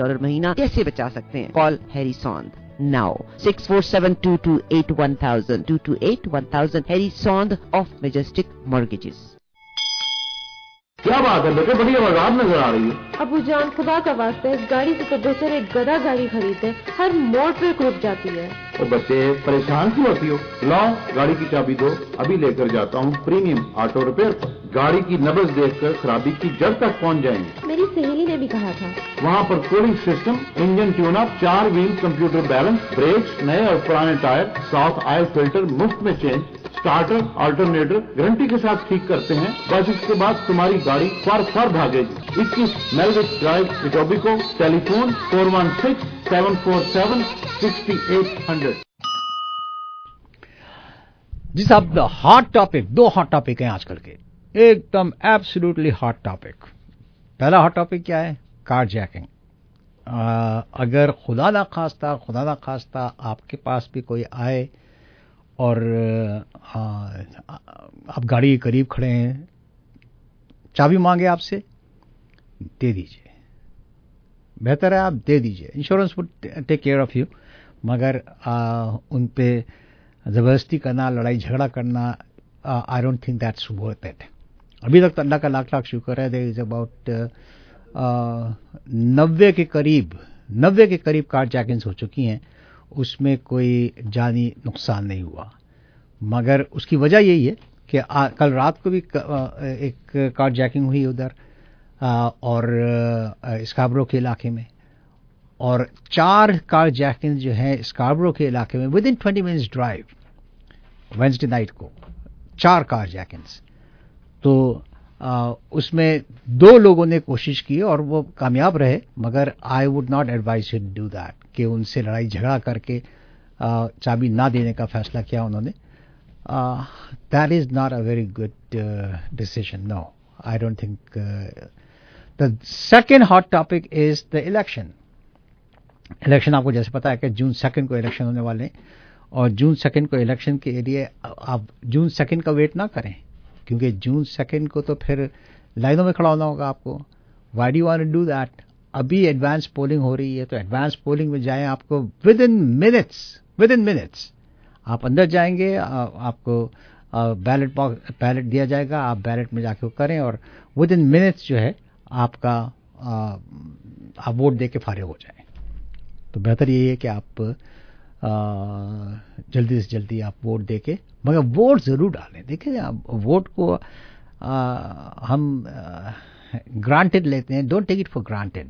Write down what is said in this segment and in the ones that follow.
Dollar महीना कैसे बचा सकते हैं? Call Harry Saund now 6472281000 2281000 Harry Saund of Majestic Mortgages. क्या बात है बेटे, बड़ी आवाज़ नजर आ रही है। अबू जान खुदा का वास्ता इस गाड़ी से तो बेहतर एक गधा गाड़ी खरीदे, हर मोड़ पे रुक जाती है। ओ बच्चे परेशान क्यों होती हो? लाओ गाड़ी की चाबी दो, अभी लेकर जाता हूँ प्रीमियम ऑटो रिपेयर पर। गाड़ी की नब्ज देखकर खराबी की जड़ तक पहुँच जाएंगे। मेरी सहेली ने भी कहा था। वहाँ पर cooling system, engine tune up, 4 wheel computer balance, brakes, नए और पुराने टायर, साफ ऑयल फिल्टर मुफ्त में चेंज, स्टार्टर अल्टरनेटर गारंटी के साथ ठीक करते हैं। बस इसके बाद तुम्हारी गाड़ी फर भागेगी। 21 मेलविच ड्राइव, इटोबिको, टेलीफोन 416-747-6800। जी साहब, हॉट टॉपिक, 2 हॉट टॉपिक हैं आजकल के, एकदम एब्सोल्युटली हॉट टॉपिक। पहला हॉट टॉपिक क्या है? Carjacking. अगर खुदा ना खास्ता आपके पास भी कोई आए और आप गाड़ी के करीब खड़े हैं, चाबी मांगे आपसे, दे दीजिए। बेहतर है आप दे दीजिए, insurance would take care of you. मगर उन पे ज़बरदस्ती करना, लड़ाई झगड़ा करना, I don't think that's worth it. अभी तक अल्लाह का लाख लाख शुक्र है, देयर इज अबाउट 90 के करीब कार जैकिंग्स हो चुकी हैं, उसमें कोई जानी नुकसान नहीं हुआ। मगर उसकी वजह यही है कि कल रात को भी एक कार जैकिंग हुई उधर और स्कार्बरो के इलाके में, और 4 कार जैकिंग जो हैं स्कार्बरो के इलाके में within 20 minutes drive Wednesday night को 4 कार जैकिंग्स। तो उसमें 2 लोगों ने कोशिश की और वो कामयाब रहे, मगर I would not advise you do that, कि उनसे लड़ाई झगड़ा करके चाबी ना देने का फैसला किया उन्होंने। That is not a very good decision, no, I don't think. The second hot topic is the election. आपको जैसे पता है कि जून 2 को इलेक्शन होने वाले हैं, और जून 2 को इलेक्शन के लिए आप जून 2 का वेट ना करें, क्योंकि जून 2 को तो फिर लाइनों में खड़ा होना होगा आपको। Why do you want to do that? अभी एडवांस पोलिंग हो रही है, तो एडवांस पोलिंग में जाएं, आपको विद इन मिनट्स आप अंदर जाएंगे, आपको बैलेट दिया जाएगा, आप बैलेट में जाके करें, और विद इन मिनट्स जो है आपका आप वोट दे के फारिग हो जाएं। तो बेहतर यही है कि आप जल्दी से जल्दी आप वोट दे के, मगर वोट ज़रूर डालें। देखिए, आप वोट को हम ग्रांटेड लेते हैं, don't take it for granted.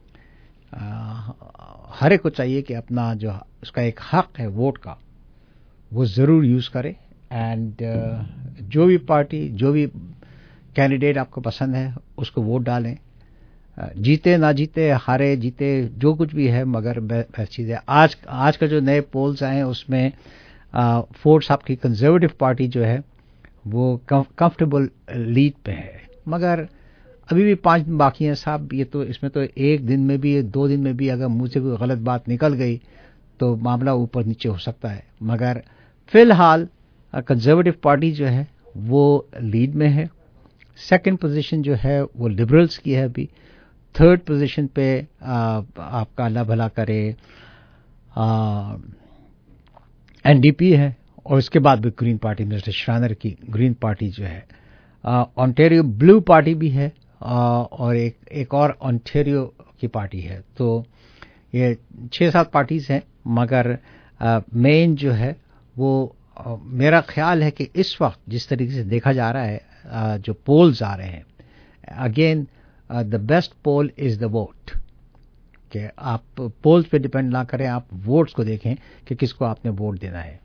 हर एक को चाहिए कि अपना जो उसका एक हक है वोट का, वो ज़रूर यूज़ करे। एंड जो भी पार्टी, जो भी कैंडिडेट आपको पसंद है, उसको वोट डालें। जीते ना जीते, हारे जीते, जो कुछ भी है, मगर बेस्ट चीज़ है। आज का जो नए पोल्स आए हैं उसमें फोर्स आपकी कंजर्वेटिव पार्टी जो है वो कंफर्टेबल लीड पे है, मगर अभी भी 5 दिन बाकी हैं साहब। ये तो इसमें तो 1 दिन में भी, 2 दिन में भी अगर मुंह से कोई गलत बात निकल गई तो मामला ऊपर नीचे हो सकता है। मगर फिलहाल कंजर्वेटिव पार्टी जो है वो लीड में है। 2nd पोजीशन जो है वो लिबरल्स की है अभी। 3rd पोजीशन पे आपका अल्लाह भला करे एनडीपी है, और उसके बाद भी ग्रीन पार्टी, मिस्टर श्रानर की ग्रीन पार्टी जो है। ऑन्टेरियो ब्लू पार्टी भी है, और एक और ऑन्टेरियो की पार्टी है। तो ये 6-7 पार्टीज हैं, मगर मेन जो है वो मेरा ख्याल है कि इस वक्त जिस तरीके से देखा जा रहा है, जो पोल्स आ रहे हैं, again the best poll is the vote. कि आप पोल्स पे डिपेंड ना करें, आप वोट्स को देखें कि किसको आपने वोट देना है।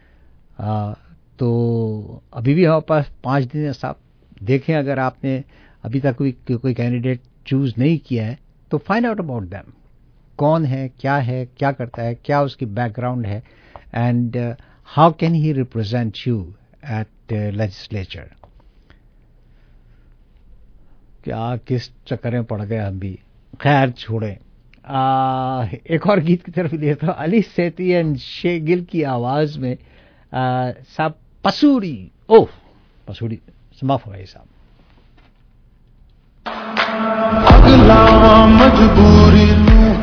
तो अभी भी हमारे पास 5 दिन है साहब। देखें, अगर आपने अभी तक कोई कैंडिडेट चूज नहीं किया है तो फाइंड आउट अबाउट देम, कौन है, क्या करता है, क्या उसकी बैकग्राउंड है, and how can he represent you at legislature. क्या किस चक्कर में पड़ गए हम भी, खैर छोड़ें। एक और गीत की तरफ देता हूँ, अली सेठी एंड शे गिल की आवाज में साहब पसूरी, पसूरी समाप्त हो गई साहब। अगला मजबूरी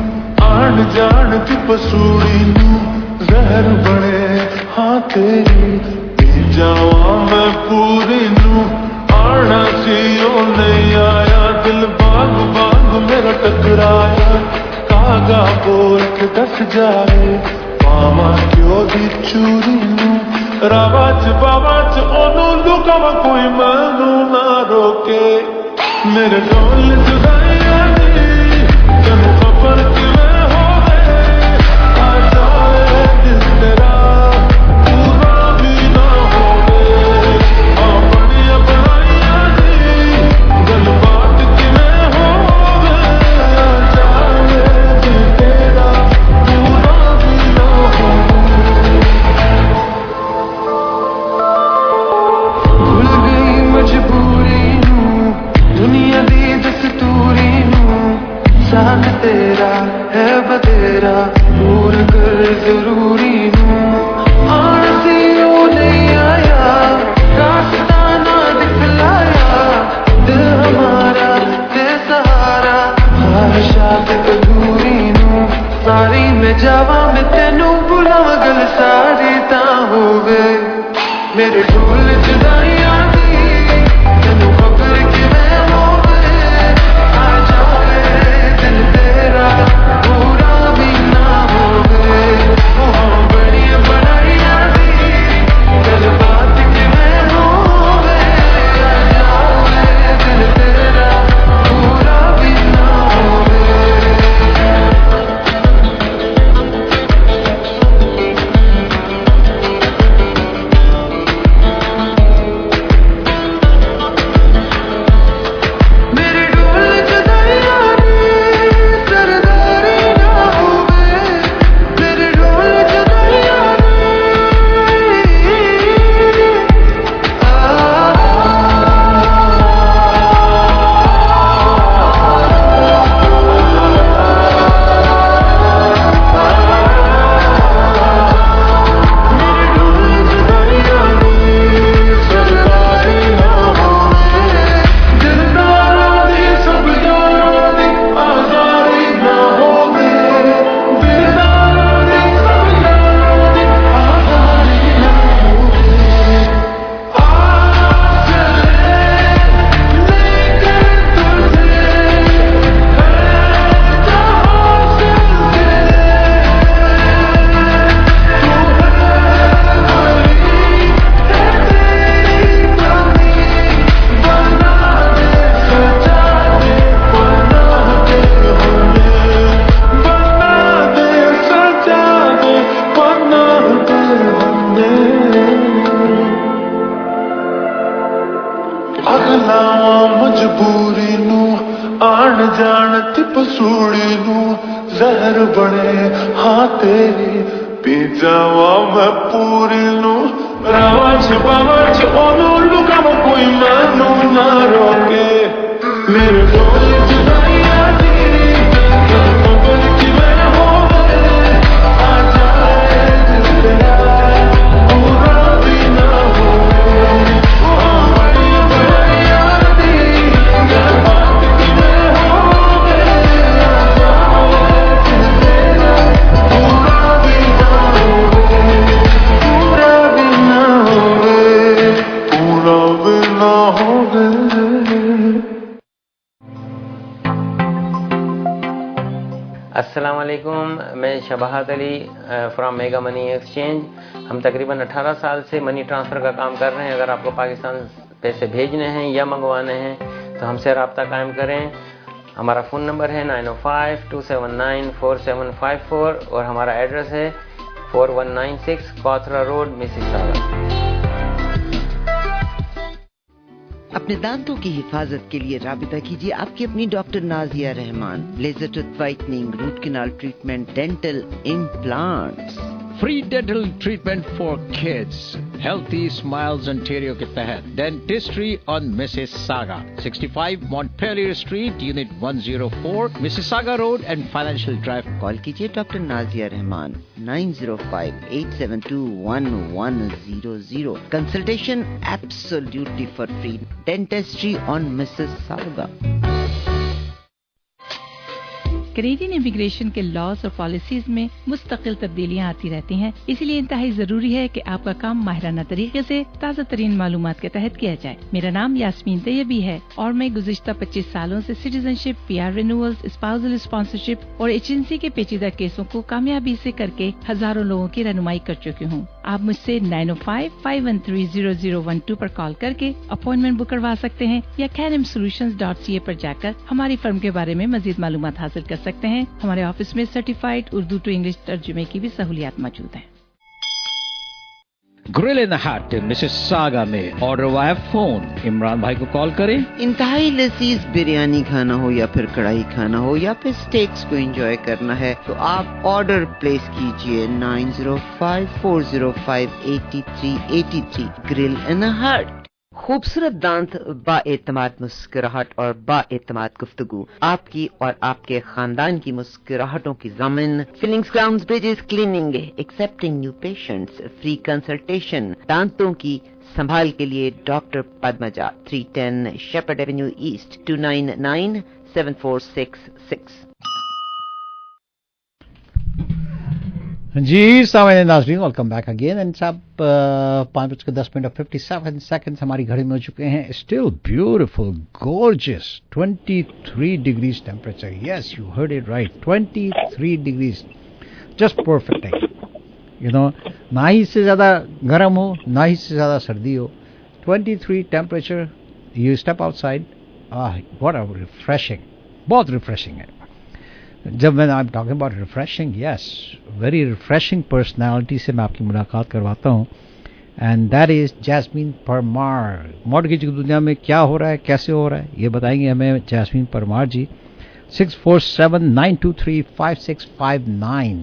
ਜਾਣਦੀ ਪਸੂੜੀ ਨੂੰ ਜ਼ਹਿਰ ਬਣੇ ਹਾਂ ਤੇਰੀ ਪੀ ਜਾਵਾਂ ਮੈਂ ਪੂਰੀ ਨੂੰ ਆਣਾ ਸੀ ਉਹ ਨਹੀਂ ਆਇਆ ਦਿਲ ਬਾਗ ਬਾਗ ਮੇਰਾ ਟਕਰਾਇਆ ਕਾਗਾ ਬੋਲ ਕੇ ਦੱਸ ਜਾਏ ਪਾਵਾਂ ਕਿਉਂ ਦੀ ਚੂਰੀ ਨੂੰ ਰਾਵਾਂ ਚ ਬਾਵਾਂ ਚ ਉਹਨੂੰ ਲੁਕਾਵਾਂ ਕੋਈ ਮੈਨੂੰ ਨਾ ਰੋਕੇ ਮੇਰੇ ਢੋਲ ਜੁਦਾਈਆਂ ਦੀ ਤੈਨੂੰ ਖਬਰ ਕਿਵੇਂ ਹੋਵੇ ਆ ਜਾਏ ਦਿਲ ਤੇਰਾ ਪੂਰਾ ਵੀ ਨਾ ਹੋਵੇ ਆ ਬਣੀਆਂ ਬਣਾਈਆਂ ਦੀ ਗੱਲਬਾਤ ਕਿਵੇਂ ਹੋਵੇ ਆ ਜਾਏ ਦਿਲ ਤੇਰਾ ਪੂਰਾ ਵੀ ਨਾ ਹੋਵੇ ਭੁੱਲ ਗਈ ਮਜਬੂਰੀ ਨੂੰ ਦੁਨੀਆ ਦੀ ਦਸਤੂਰੀ ਨੂੰ ਸਾਥ ਤੇਰਾ ਹੈ ਬਤੇਰਾ ਪੂਰਾ ਕਰ ਜ਼ਰੂਰੀ ਨੂੰ ਆਣਾ ਸੀ ਉਹ ਨਹੀਂ ਆਇਆ ਰਾਸਤਾ ਨਾ ਦਿਖਲਾਇਆ ਦਿਲ ਹਮਾਰਾ ਤੇ ਸਹਾਰਾ ਖਾਹਿਸ਼ਾਤ ਅਧੂਰੀ ਨੂੰ ਸਾਰੀ ਮੈਂ ਜਾਵਾਂ ਮੈਂ ਤੈਨੂੰ ਬੁਲਾਵਾਂ ਗੱਲ ਸਾਰੀ ਤਾਂ ਹੋਵੇ ਮੇਰੇ ਢੋਲ ਜੁਦਾਈਆਂ ਦੀ ਤੈਨੂੰ ਖਬਰ ਕਿਵੇਂ ਹੋਵੇ ਆ ਜਾਏ ਦਿਲ ਤੇਰਾ ਪੂਰਾ ਵੀ ਨਾ ਹੋਵੇ ਉਹ ਬੜੀਆਂ ਬਣਾਈਆਂ ਦੀ ਗੱਲਬਾਤ ਕਿਵੇਂ ਹੋਵੇ ਆ ਜਾਏ ਦਿਲ ਤੇਰਾ ਪੂਰਾ ਵੀ ਨਾ ਹੋਵੇ ਮੇਰੇ ਢੋਲ ਜੁਦਾਈਆਂ ਦੀ ਸਰਦਾਰੀ ਨਾ ਹੋਵੇ ਮੇਰੇ ਢੋਲ ਜੁਦਾਈਆਂ ਦਿਲਦਾਰਾਂ ਦੀ ਸਭ ਯਾਰਾਂ ਦੀ ਆਜ਼ਾਰੀ ਨਾ ਹੋਵੇ ਦਿਲਦਾਰਾਂ ਦੀ ਸਭ ਯਾਰਾਂ ਦੀ ਆਜ਼ਾਰੀ ਨਾ ਹੋਵੇ ਆ ਚਲੇ ਲੇਕਿਨ ਤੁਝੇ ਹੈ ਜਹਾਂ ਸਿਲਸਿਲੇ ਤੂੰ ਹੈ ਹਰੀ ਤੇ ਤੇਰੀ ਕਮੀ ਬਨਾ ਦੇ ਸਜਾ ਦੇ ਪਨਾਹ ਦੇ ਹੋਣੇ ਬਨਾ ਦੇ ਸਜਾ ਦੇ ਪਨਾਹ ਦੇ ਹੋਣੇ ਅਗਲਾਵਾਂ ਮਜਬੂਰੀ ਨੂੰ ਆਣ ਜਾਣ ਤੇ ਪਸੂੜੀ ਨੂੰ ਜ਼ਹਿਰ ਬਣੇ ਹਾਂ ਤੇਰੀ ਪੀ ਜਾਵਾਂ ਮੈਂ ਪੂਰੀ ਨੂੰ ਰਾਵਾਂ ਚ ਬਾਵਾਂ ਚ ਉਹਨੂੰ ਲੁਕਾਵਾਂ ਕੋਈ ਮੈਨੂੰ ਨਾ ਰੋਕੇ ਮੇਰੇ ਢੋਲ ਜੁਦਾਈਆਂ ਦੀ ਤੈਨੂੰ ਖਬਰ ਕਿਵੇਂ ਹੋਵੇ ਆ ਜਾਏ ਦਿਲ ਤੇਰਾ ਪੂਰਾ ਵੀ ਨਾ ਹੋਵੇ ਉਹ ਬੜੀਆਂ ਬਣਾਈਆਂ ਦੀ ਗੱਲਬਾਤ ਕਿਵੇਂ ਹੋਵੇ ਆ ਜਾਏ ਦਿਲ ਤੇਰਾ ਪੂਰਾ ਵੀ ਨਾ ਹੋਵੇ ਪੂਰਾ ਵੀ ਨਾ ਹੋਵੇ ਪੂਰਾ ਵੀ ਨਾ ਹੋਵੇ अस्सलाम वालेकुम, मैं Shabahat Ali from mega money exchange. हम तकरीबन 18 साल से मनी ट्रांसफ़र का काम कर रहे हैं। अगर आपको पाकिस्तान पैसे भेजने हैं या मंगवाने हैं तो हमसे रब्ता कायम करें। हमारा फ़ोन नंबर है 905-279-4754 और हमारा एड्रेस है 4196 कॉथरा रोड, मिसिसागा। अपने दांतों की हिफाजत के लिए राबिता कीजिए आपकी अपनी doctor Nazia Rahman. Laser tooth whitening, root canal treatment, dental implants, free dental treatment for kids, healthy smiles Ontario के तहत dentistry on Mississauga, 65 Montpelier street, unit 104, Mississauga road and financial drive. Call कीजिए doctor Nazia Rahman 905-872-1100। Consultation absolutely for free. Dentistry on Mississauga. Canadian immigration के laws और policies में मुस्तकिल तब्दीलियाँ आती रहती हैं, इसलिए इंतहाई जरूरी है कि आपका काम माहिराना तरीके से ताज़ा तरीन मालूमात के तहत किया जाए। मेरा नाम यास्मीन तैयबी है और मैं गुज़िश्ता 25 सालों से citizenship, PR renewals, spousal sponsorship और एजेंसी के पेचीदा केसों को कामयाबी से करके हजारों लोगों की रहनुमाई कर चुकी हूँ। आप मुझसे 905-513-0012 पर कॉल करके अपॉइंटमेंट बुक करवा सकते हैं या canimsolutions.ca पर जाकर हमारी फर्म के बारे में मजीद मालूमात हासिल कर सकते हैं। हमारे ऑफिस में सर्टिफाइड उर्दू टू इंग्लिश तर्जुमे की भी सहूलियात मौजूद हैं। Grill in the hut Mississauga में ऑर्डर वाया फोन। इमरान भाई को कॉल करें। इंतहाई लजीज बिरयानी खाना हो या फिर कढ़ाई खाना हो या फिर स्टेक्स को एंजॉय करना है तो आप ऑर्डर प्लेस कीजिए 905-405-8383 ग्रिल इन द हट। खूबसूरत दांत, बाएतमाद मुस्कुराहट और बाएतमाद गुफ्तगू, आपकी और आपके खानदान की मुस्कुराहटों की ज़मीन। Fillings, crowns, bridges, cleaning, accepting new patients, free consultation, दांतों की संभाल के लिए doctor Padmaja, 310 Sheppard avenue east, 29974666। जी सामने नाज़रीन, वेलकम बैक अगेन। एंड साहब 5:10:57 हमारी घड़ी में हो चुके हैं। Still beautiful, gorgeous, 23 degrees temperature. Yes, you heard it right, 23 degrees, just perfect. You know, ना ही इससे ज़्यादा गर्म हो ना ही इससे ज़्यादा सर्दी हो। 23 temperature, you step outside, what a refreshing, बहुत रिफ्रेशिंग है। जब मैं I am talking about refreshing, yes, very refreshing personality से मैं आपकी मुलाकात करवाता हूँ, and that is Jasmine Parmar. Mortgage की दुनिया में क्या हो रहा है, कैसे हो रहा है, ये बताएंगे हमें जैस्मीन परमार जी। 647-923-5659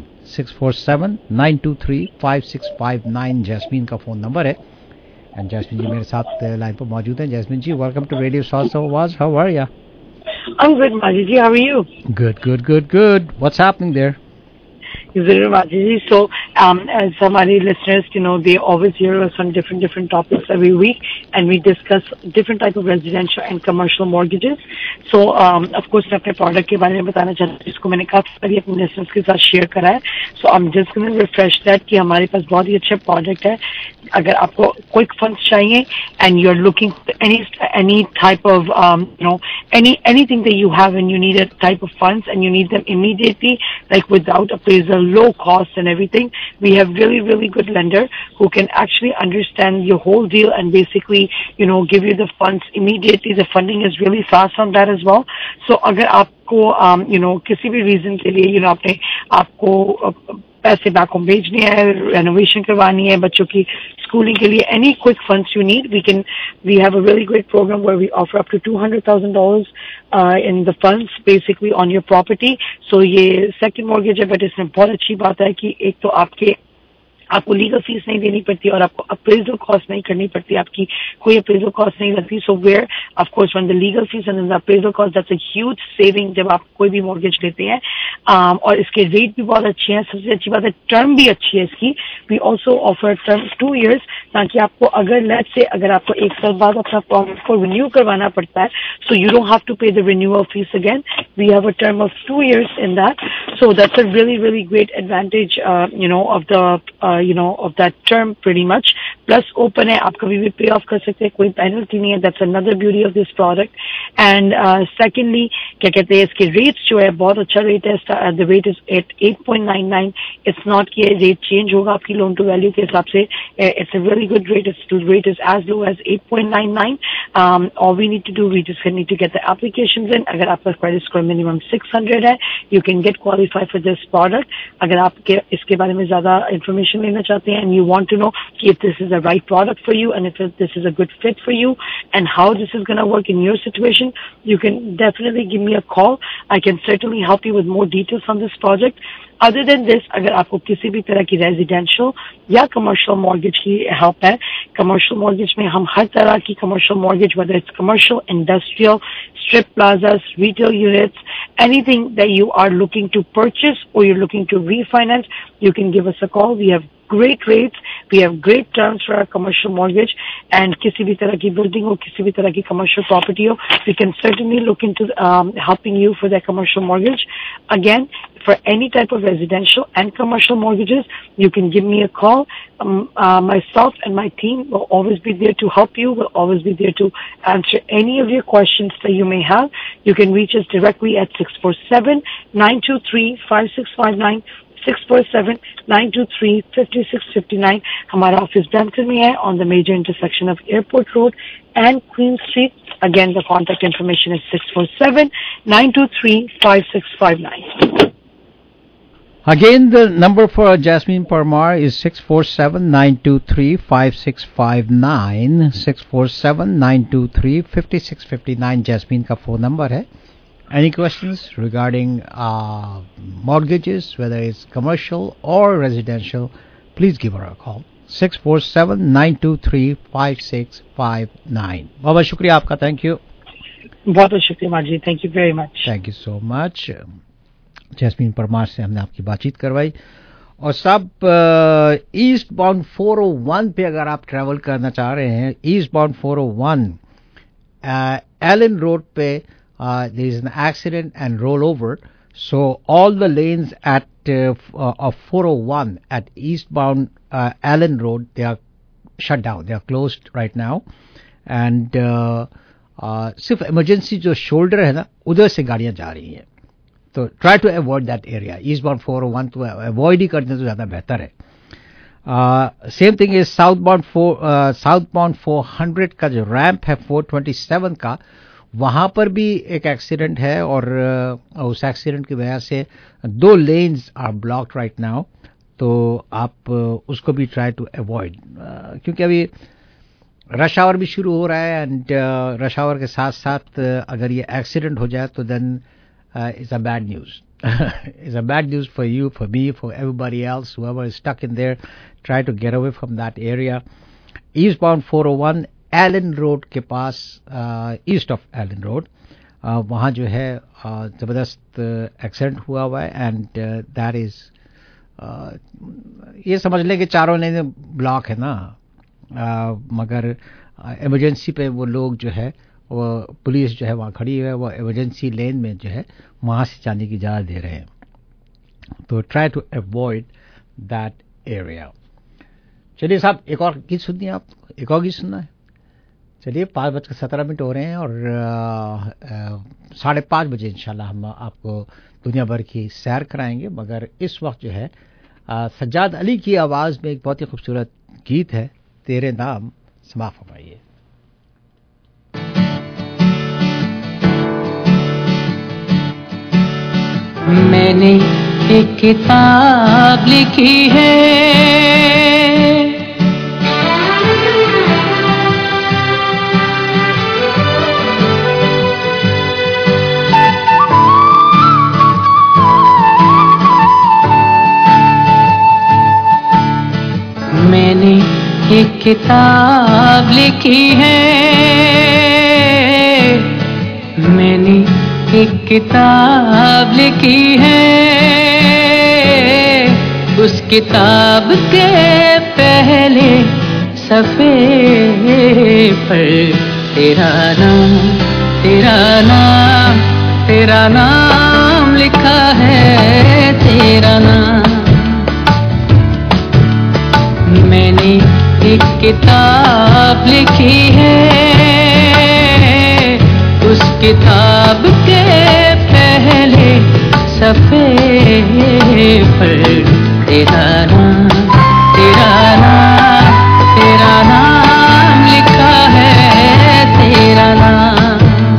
647-923-5659 जैस्मीन का फ़ोन नंबर है। एंड जैस्मीन जी मेरे साथ लाइन पर मौजूद हैं। Jasmine ji, welcome to radio souls of Awaaz. How are you? I'm good, Majid. How are you? Good. What's happening there? Majid. So, as some of our listeners, they always hear us on different topics every week, and we discuss different type of residential and commercial mortgages. So, of course, मैं अपने product के बारे में बताना चाहती हूँ, जिसको मैंने काफी सारी अपने listeners के साथ share करा है. So, I'm just going to refresh that कि हमारे पास बहुत ही अच्छा product है. अगर आपको quick funds चाहिए and you're looking for any type of anything that you have and you need a type of funds and you need them immediately, like without appraisal, low cost and everything, we have really good lender who can actually understand your whole deal and basically give you the funds immediately. The funding is really fast on that as well. So अगर आपको किसी भी reason के लिए आपने आपको पैसे back home भेजने हैं, रेनोवेशन करवानी है, बच्चों की स्कूलिंग के लिए, any quick funds you need, we have a really great program where we offer up to $200,000 in the funds basically on your property. So ये second mortgage है, but इसमें बहुत अच्छी बात है कि एक तो आपको लीगल फीस नहीं देनी पड़ती और आपको अप्रेजल कॉस्ट नहीं करनी पड़ती, आपकी कोई अप्रेजल कॉस्ट नहीं लगती. So where of course when the legal fee and the appraisal cost, that's a huge saving जब आप कोई भी मॉर्गेज लेते हैं. और इसके रेट भी बहुत अच्छे हैं. सबसे अच्छी बात है टर्म भी अच्छी है इसकी. We also offer term 2 years, ताकि आपको अगर आपको 1 साल बाद अपना प्रॉपर्टी को रिन्यू करवाना पड़ता है, so you don't have to pay the renewal fee again. We have a term of 2 years in that. So that's a really great advantage of that term pretty much. Plus open है, आप कभी भी pay off कर सकते हैं, कोई penalty नहीं है. That's another beauty of this product. And secondly, क्या कहते हैं, इसके rates जो है बहुत अच्छा rate है. The rate is at 8.99. It's not कि rate change होगा आपकी loan to value के हिसाब से. It's a really good rate. Its rate is as low as 8.99. All we need to do, we just need to get the applications in. अगर आपका credit score minimum 600 है, you can get qualified for this product. अगर आप इसके बारे में ज़्यादा information लेना चाहते हैं and you want to know if this is the right product for you and if this is a good fit for you and how this is going to work in your situation, you can definitely give me a call. I can certainly help you with more details on this project. Other than this, अगर आपको किसी भी तरह की residential या commercial mortgage की help है, commercial mortgage में हम हर तरह की commercial mortgage, whether it's commercial, industrial, strip plazas, retail units, anything that you are looking to purchase or you're looking to refinance, you can give us a call. We have great rates, we have great terms for our commercial mortgage, and किसी भी तरह की building हो, किसी भी तरह की commercial property हो, we can certainly look into helping you for that commercial mortgage. Again, for any type of residential and commercial mortgages, you can give me a call. Myself and my team will always be there to help you. We'll always be there to answer any of your questions that you may have. You can reach us directly at 647-923-5659. 647-923-5659. हमारा office Brampton में है on the major intersection of Airport Road and Queen Street. Again, the contact information is 647-923-5659. Again, the number for Jasmine Parmar is 647-923-5659. 647-923-5659 Jasmine का phone number है. Any questions regarding mortgages, whether it's commercial or residential, please give her a call. 647-923-5659. बहुत शुक्रिया आपका. Thank you. बहुत शुक्रिया माजी. Thank you very much. Thank you so much. Jasmine Parmar से हमने आपकी बातचीत करवाई. और सब ईस्ट बाउंड 401 पे अगर आप ट्रैवल करना चाह रहे हैं, ईस्ट बाउंड 401 एलन रोड पे there is an accident and rollover, so all the lanes at of 401 at eastbound Allen Road, they are shut down, they are closed right now, and सिर्फ emergency जो shoulder है ना, उधर से गाड़ियां जा रही हैं. तो try to avoid that area. eastbound 401 तो avoid ही करने तो ज़्यादा बेहतर है. Same thing is southbound 400 का जो रैंप है 427 का, वहाँ पर भी एक एक्सीडेंट है और उस एक्सीडेंट की वजह से 2 lanes are blocked right now. तो आप उसको भी ट्राई टू अवॉइड, क्योंकि अभी रश आवर भी शुरू हो रहा है, एंड रश आवर के साथ साथ अगर ये एक्सीडेंट हो जाए तो then it's a bad news. It's a bad news for you, for me, for everybody else, whoever is stuck in there. Try to get away from that area. Eastbound 401 Allen road के पास, east of Allen road, वहाँ जो है ज़बरदस्त accident हुआ है, and that is ये समझ लें कि चारों लेन ब्लॉक है ना, मगर इमरजेंसी पे वो लोग जो है, वो पुलिस जो है वहाँ खड़ी है, वो इमरजेंसी लेन में जो है वहाँ से जाने की इजाज़त दे रहे हैं. तो try to avoid that area. चलिए साहब, एक और गीत सुनिए. आप एक और गीत सुनना है? चलिए, 5:17 हो रहे हैं और 5:30 बजे इंशाल्लाह हम आपको दुनिया भर की सैर कराएंगे. मगर इस वक्त जो है सज्जाद अली की आवाज़ में एक बहुत ही खूबसूरत गीत है, तेरे नाम. समाप्त फरमाइए. मैंने एक किताब लिखी है, मैंने एक किताब लिखी है, मैंने एक किताब लिखी है. उस किताब के पहले सफ़े पर तेरा नाम, तेरा नाम, तेरा नाम लिखा है, तेरा नाम. मैंने एक किताब लिखी है, उस किताब के पहले सफ़े पर तेरा नाम, तेरा नाम, तेरा नाम लिखा है, तेरा नाम,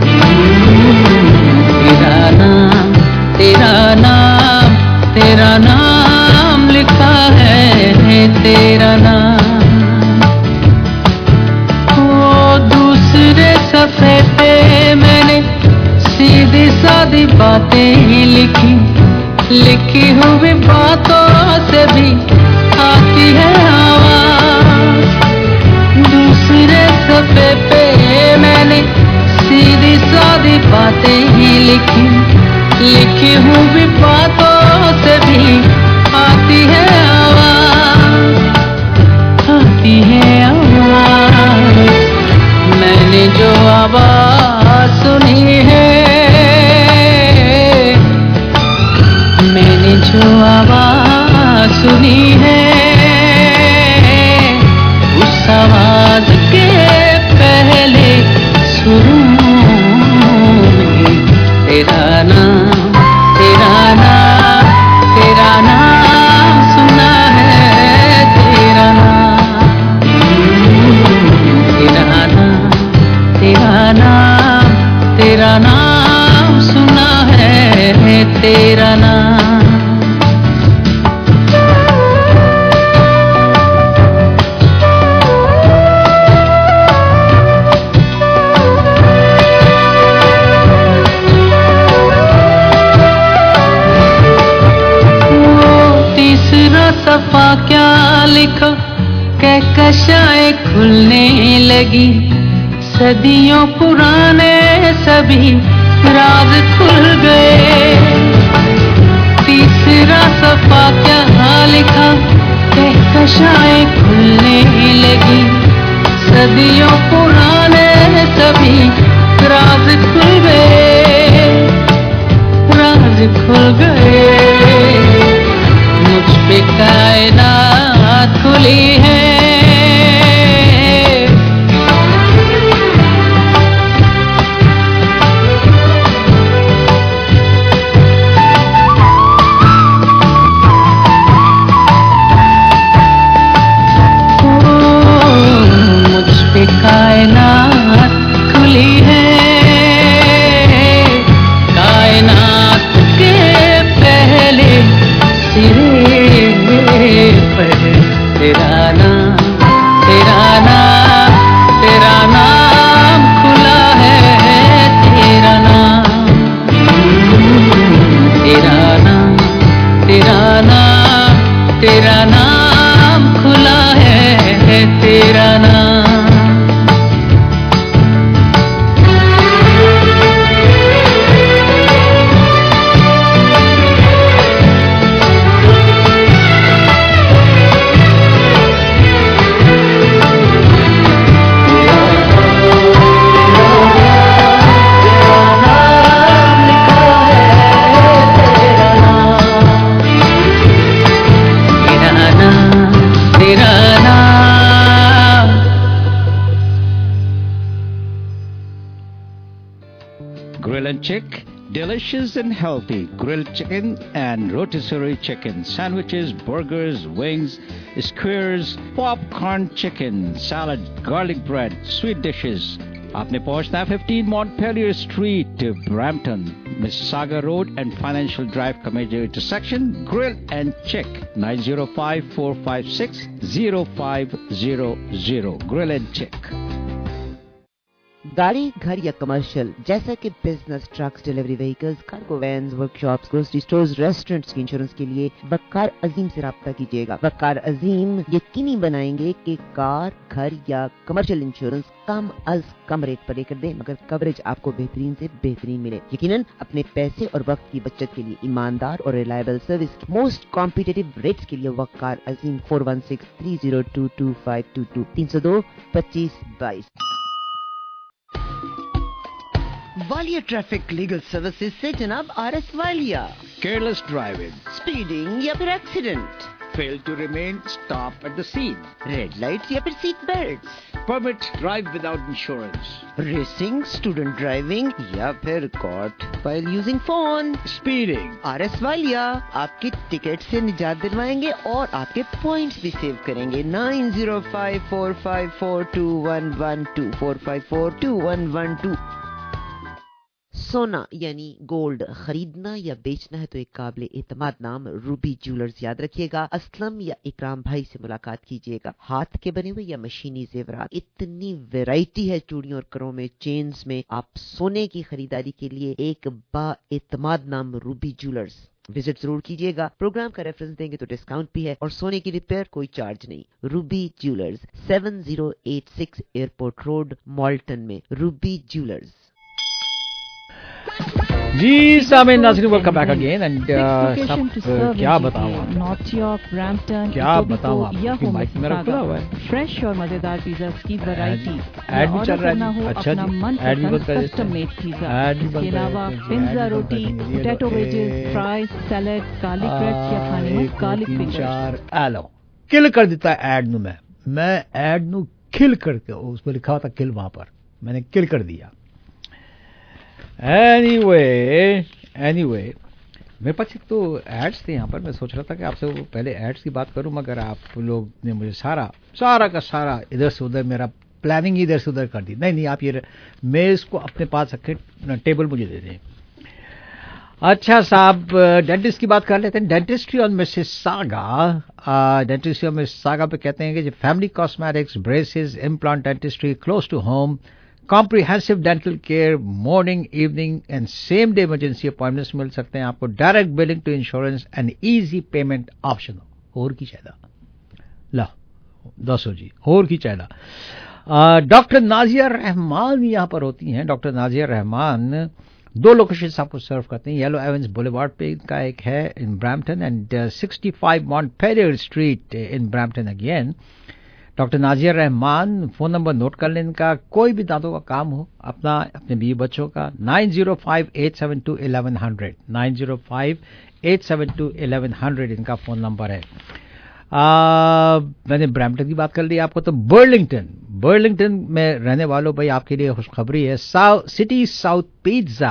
तेरा नाम, तेरा नाम, तेरा नाम लिखा है, तेरा नाम. वो दूसरे सफ़े पे मैंने सीधी सादी बातें लिखी, लिखी हुई बातों से भी आती है आवाज़. दूसरे सफ़े पे मैंने सीधी सादी बातें लिखी, लिखी हुई बातों से भी आती है आवाज़. सफा क्या लिखो कहकशाएं खुलने लगी सदियों पुराने सभी राज खुल गए तीसरा सफा क्या लिखा कहकशाएं खुलने लगी सदियों पुराने सभी राज खुल गए राज खुल गए मुझ पे कायनात खुली है कायनात खुली है कायनात के पहले सिरे पर तेरा नाम खुला है तेरा नाम खुला है तेरा नाम Grill and Chick, delicious and healthy grilled chicken and rotisserie chicken, sandwiches, burgers, wings, skewers, popcorn chicken, salad, garlic bread, sweet dishes. आपने पहुंचना है 15 Montpelier Street, Brampton, Mississauga Road and Financial Drive का major intersection. Grill and Chick, 905-456-0500. Grill and Chick. गाड़ी, घर या commercial जैसा कि business, trucks, delivery vehicles, cargo vans, workshops, grocery stores, restaurants के इंश्योरेंस के लिए वक़ार अजीम से राब्ता कीजिएगा। वक़ार अजीम यकीनी बनाएंगे कि कार, घर या कमर्शियल इंश्योरेंस कम अज कम रेट पर लेकर दें, मगर कवरेज आपको बेहतरीन से बेहतरीन मिले। यकीनन अपने पैसे और वक्त की बचत के लिए ईमानदार और रिलायबल सर्विस की मोस्ट कॉम्पिटिटिव रेट्स के लिए Waqar Azeem 4163022522 302-2522। Walia traffic legal services से जनाब RS Walia. Careless driving, speeding या फिर accident, fail to remain, stop at the scene, red lights या फिर seat belts, permit drive without insurance, racing, student driving या फिर caught while using phone, speeding. RS Walia आपकी ticket से निजात दिलवाएंगे और आपके पॉइंट्स भी सेव करेंगे। 9054542112 4542112। सोना यानी गोल्ड खरीदना या बेचना है तो एक काबिल एतमाद नाम रूबी ज्वेलर्स याद रखिएगा। असलम या इकराम भाई से मुलाकात कीजिएगा। हाथ के बने हुए या मशीनी जेवरात, इतनी वैरायटी है चूड़ियों और करों में, चेन्स में। आप सोने की खरीदारी के लिए एक बा एतमाद नाम रूबी ज्वेलर्स विजिट जरूर कीजिएगा। प्रोग्राम का रेफरेंस देंगे तो डिस्काउंट भी है और सोने की रिपेयर कोई चार्ज नहीं। Ruby jewellers 7086 airport road, Malton में। Ruby jewellers. जी सामीन नाज़रीन, वेलकम बैक अगेन एंड क्या बताऊं, नॉर्थ यॉर्क, ब्रैम्पटन, क्या बताऊं आपको, माइक मेरा खुला हुआ है। फ्रेश और मजेदार पिज़्ज़ास की वैरायटी, ऐड भी चल रहा है। अच्छा अपना मनपसंद कस्टम मेड पिज़्ज़ा, इसके अलावा पिज़्ज़ा, रोटी, potato wedges, fries, salad, garlic bread या खाने में गार्लिक पिज़्ज़ा। एलो किल कर देता है ऐड नु। मैं ऐड नु किल करके, उसमें लिखा हुआ था किल, वहां पर मैंने किल कर दिया। Anyway, मेरे पास एक तो एड्स थे यहाँ पर। मैं सोच रहा था कि आपसे वो पहले एड्स की बात करूं, मगर आप लोग ने मुझे सारा का सारा इधर से उधर, मेरा प्लानिंग इधर से उधर कर दी। नहीं, आप ये मेज को अपने पास रखें, टेबल मुझे दे दें। अच्छा साहब, डेंटिस्ट की बात कर लेते हैं। डेंटिस्ट्री ऑन मिसिसागा पे कहते हैं कि family cosmetics, braces, implant dentistry close to home, comprehensive dental care, morning, evening and same day emergency appointments मिल सकते हैं आपको। Direct billing to insurance and easy payment option ਹੋਰ ਕੀ ਚਾਹੀਦਾ ਲਾ ਦੱਸੋ जी और की चाहना। डॉक्टर नाजिया रहमान यहाँ पर होती हैं। डॉक्टर नाजिया रहमान 2 लोकेशन आपको सर्व करते हैं। येलो एवेंस बुलेवार्ड पे इनका एक है in Brampton and 65 Montpelier street in Brampton again. Doctor Nazia Rahman, phone number note कर लें इनका, कोई भी दांतों का काम हो अपना अपने बीवी बच्चों का, 9058721100 9058721100 इनका फ़ोन नंबर है। मैंने ब्रैम्पटन की बात कर ली आपको, तो बर्लिंगटन में रहने वालों भाई आपके लिए खुशखबरी है। City south pizza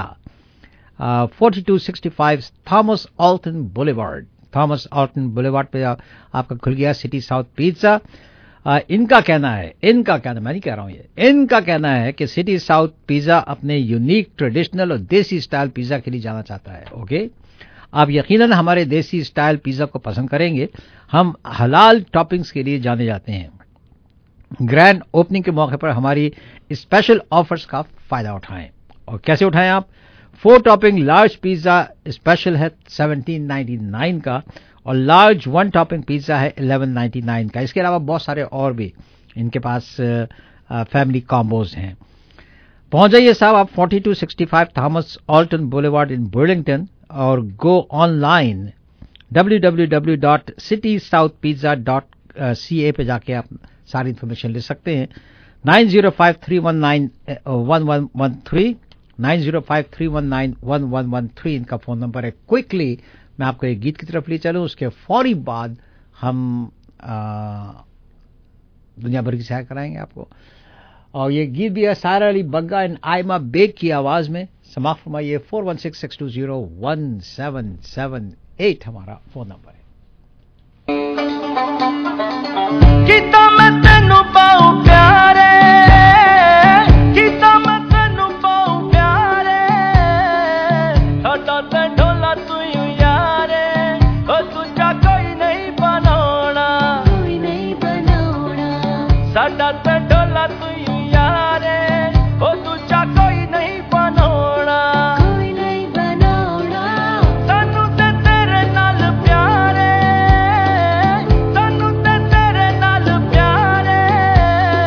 4265 Thomas Alton boulevard पे आपका खुल गया सिटी साउथ पिज्जा। इनका कहना है, मैं नहीं कह रहा हूं ये, इनका कहना है कि सिटी साउथ पिज्जा अपने यूनिक ट्रेडिशनल और देसी स्टाइल पिज्जा के लिए जाना चाहता है। ओके, आप यकीनन हमारे देसी स्टाइल पिज्जा को पसंद करेंगे। हम हलाल टॉपिंग्स के लिए जाने जाते हैं। ग्रैंड ओपनिंग के मौके पर हमारी स्पेशल ऑफर्स का फायदा उठाएं। और कैसे उठाएं आप? 4 टॉपिंग लार्ज पिज्जा स्पेशल है 1799 का, और लार्ज 1 टॉपिंग पिज्जा है 1199 का। इसके अलावा बहुत सारे और भी इनके पास फैमिली कॉम्बोज हैं। पहुंच जाइए साहब आप 4265 Thomas Alton boulevard in Burlington, और गो ऑनलाइन www.citysouthpizza.ca पे जाके आप सारी इन्फॉर्मेशन ले सकते हैं। 9053191113 9053191113 इनका फोन नंबर है। क्विकली मैं आपको एक गीत की तरफ ले चलूं, उसके फौरी बाद हम दुनिया भर की सैर कराएंगे आपको। और ये गीत भी है सारा अली बग्गा एंड आयमा बेग की आवाज में। समाप्त फरमाइए। 4166201778 हमारा फोन नंबर है। कितना मैं तेनू पाऊं प्यारे, कितना मैं तेनू पाऊं प्यारे, साडा ते ढोला तू यारे, ओ तुझा कोई नहीं बनाना, साडा ते ढोला तू यारे, ओ तुझा कोई नहीं बनाना, सानू ते तेरे नाल प्यारे, सानू ते तेरे नाल प्यारे,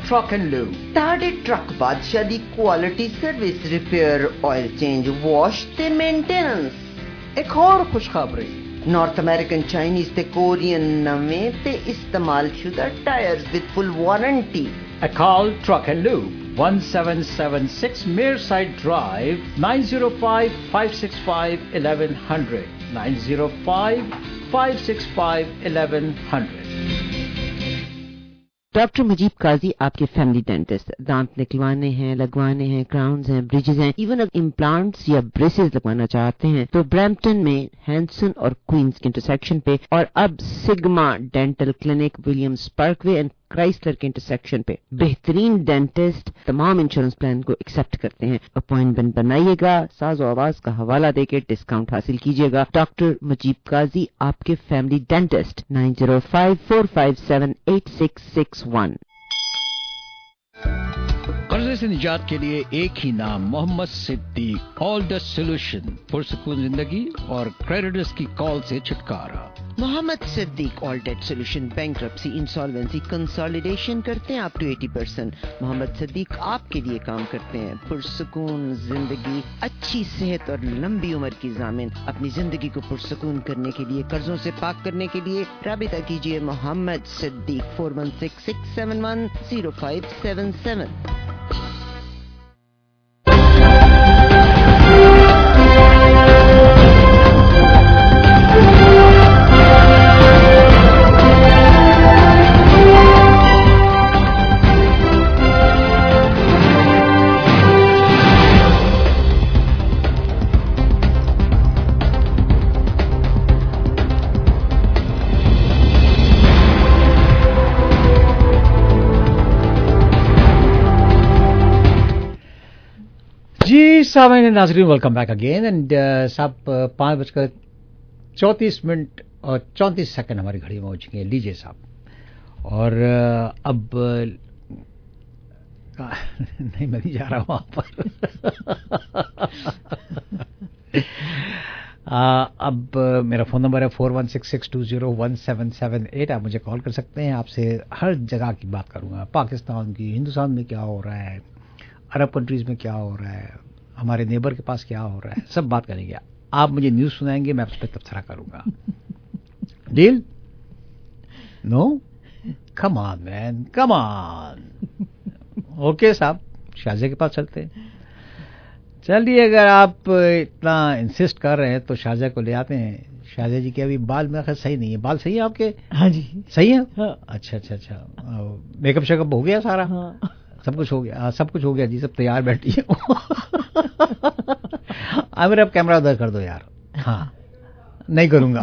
Truck and Lube. ਤੁਹਾਡੇ ਟਰੱਕ ਬਾਦਸ਼ਾਹ ਦੀ quality service, repair, oil change, wash ਤੇ ਮੇਨਟੇਨੈਂਸ। ਇੱਕ ਹੋਰ ਖੁਸ਼ਖਬਰੀ, ਨਾਰਥ ਅਮਰੀਕਨ, ਚਾਈਨੀਜ਼ ਤੇ ਕੋਰੀਅਨ ਨਵੇਂ ਤੇ ਇਸਤੇਮਾਲਸ਼ੁਦਾ tyres with full warranty. Call Truck and Lube, 1776 Mearside Drive, 905-565-1100, 905-565-1100. Doctor Mujeeb Qazi आपके फैमिली डेंटिस्ट। दांत निकलवाने हैं, लगवाने हैं, क्राउन्स हैं, ब्रिजेस हैं, इवन अगर इम्प्लांट्स या ब्रेसेस लगवाना चाहते हैं तो ब्रैम्पटन में हैंसन और क्वींस के इंटरसेक्शन पे, और अब sigma dental clinic Williams parkway and Chrysler के इंटरसेक्शन पे बेहतरीन डेंटिस्ट तमाम इंश्योरेंस प्लान को एक्सेप्ट करते हैं। अपॉइंटमेंट बनाइएगा, साज़ो आवाज का हवाला देके डिस्काउंट हासिल कीजिएगा। डॉक्टर मजीब काजी आपके फैमिली डेंटिस्ट, 9054578661। कर्जे से निजात के लिए एक ही नाम, Mohammed Siddique. All the solution, पुरसुकून जिंदगी और क्रेडिटर्स की कॉल से छुटकारा। Mohammed Siddique all debt solution, bankruptcy, insolvency, consolidation करते हैं अप टू 80%। मोहम्मद सिद्दीक आपके लिए काम करते हैं। पुरसुकून जिंदगी, अच्छी सेहत और लंबी उम्र की ज़ामिन। अपनी जिंदगी को पुरसुकून करने के लिए, कर्जों से पाक करने के लिए राबिता कीजिए मोहम्मद सिद्दीक 4166710577। सामईन नाज़रीन, वेलकम बैक अगेन। एंड साहब 5:34 और 34 हमारी घड़ी में हो चुकी है। लीजिए साहब, और अब नहीं, मैं नहीं जा रहा वहाँ पर। अब मेरा फ़ोन नंबर है 4166201778। आप मुझे कॉल कर सकते हैं। आपसे हर जगह की बात करूँगा, पाकिस्तान की, हिंदुस्तान में क्या हो रहा है, अरब कंट्रीज़ में क्या हो रहा है, हमारे नेबर के पास क्या हो रहा है, सब बात करेंगे। आप मुझे न्यूज़ सुनाएंगे, मैं उस पर तबसरा करूँगा। Deal? No? Come on man, come on. Okay साहब, शाहजे के पास चलते हैं। चलिए, अगर आप इतना इंसिस्ट कर रहे हैं तो शाहजे को ले आते हैं। शाहजे जी के अभी बाल में खैर सही नहीं है। बाल सही है आपके? हाँ जी, सही है। हाँ। अच्छा। मेकअप शेकअप हो गया सारा? हाँ। सब कुछ हो गया? सब कुछ हो गया जी, सब तैयार बैठी है। आमिर, अब कैमरा उधर कर दो यार। हाँ, नहीं करूंगा।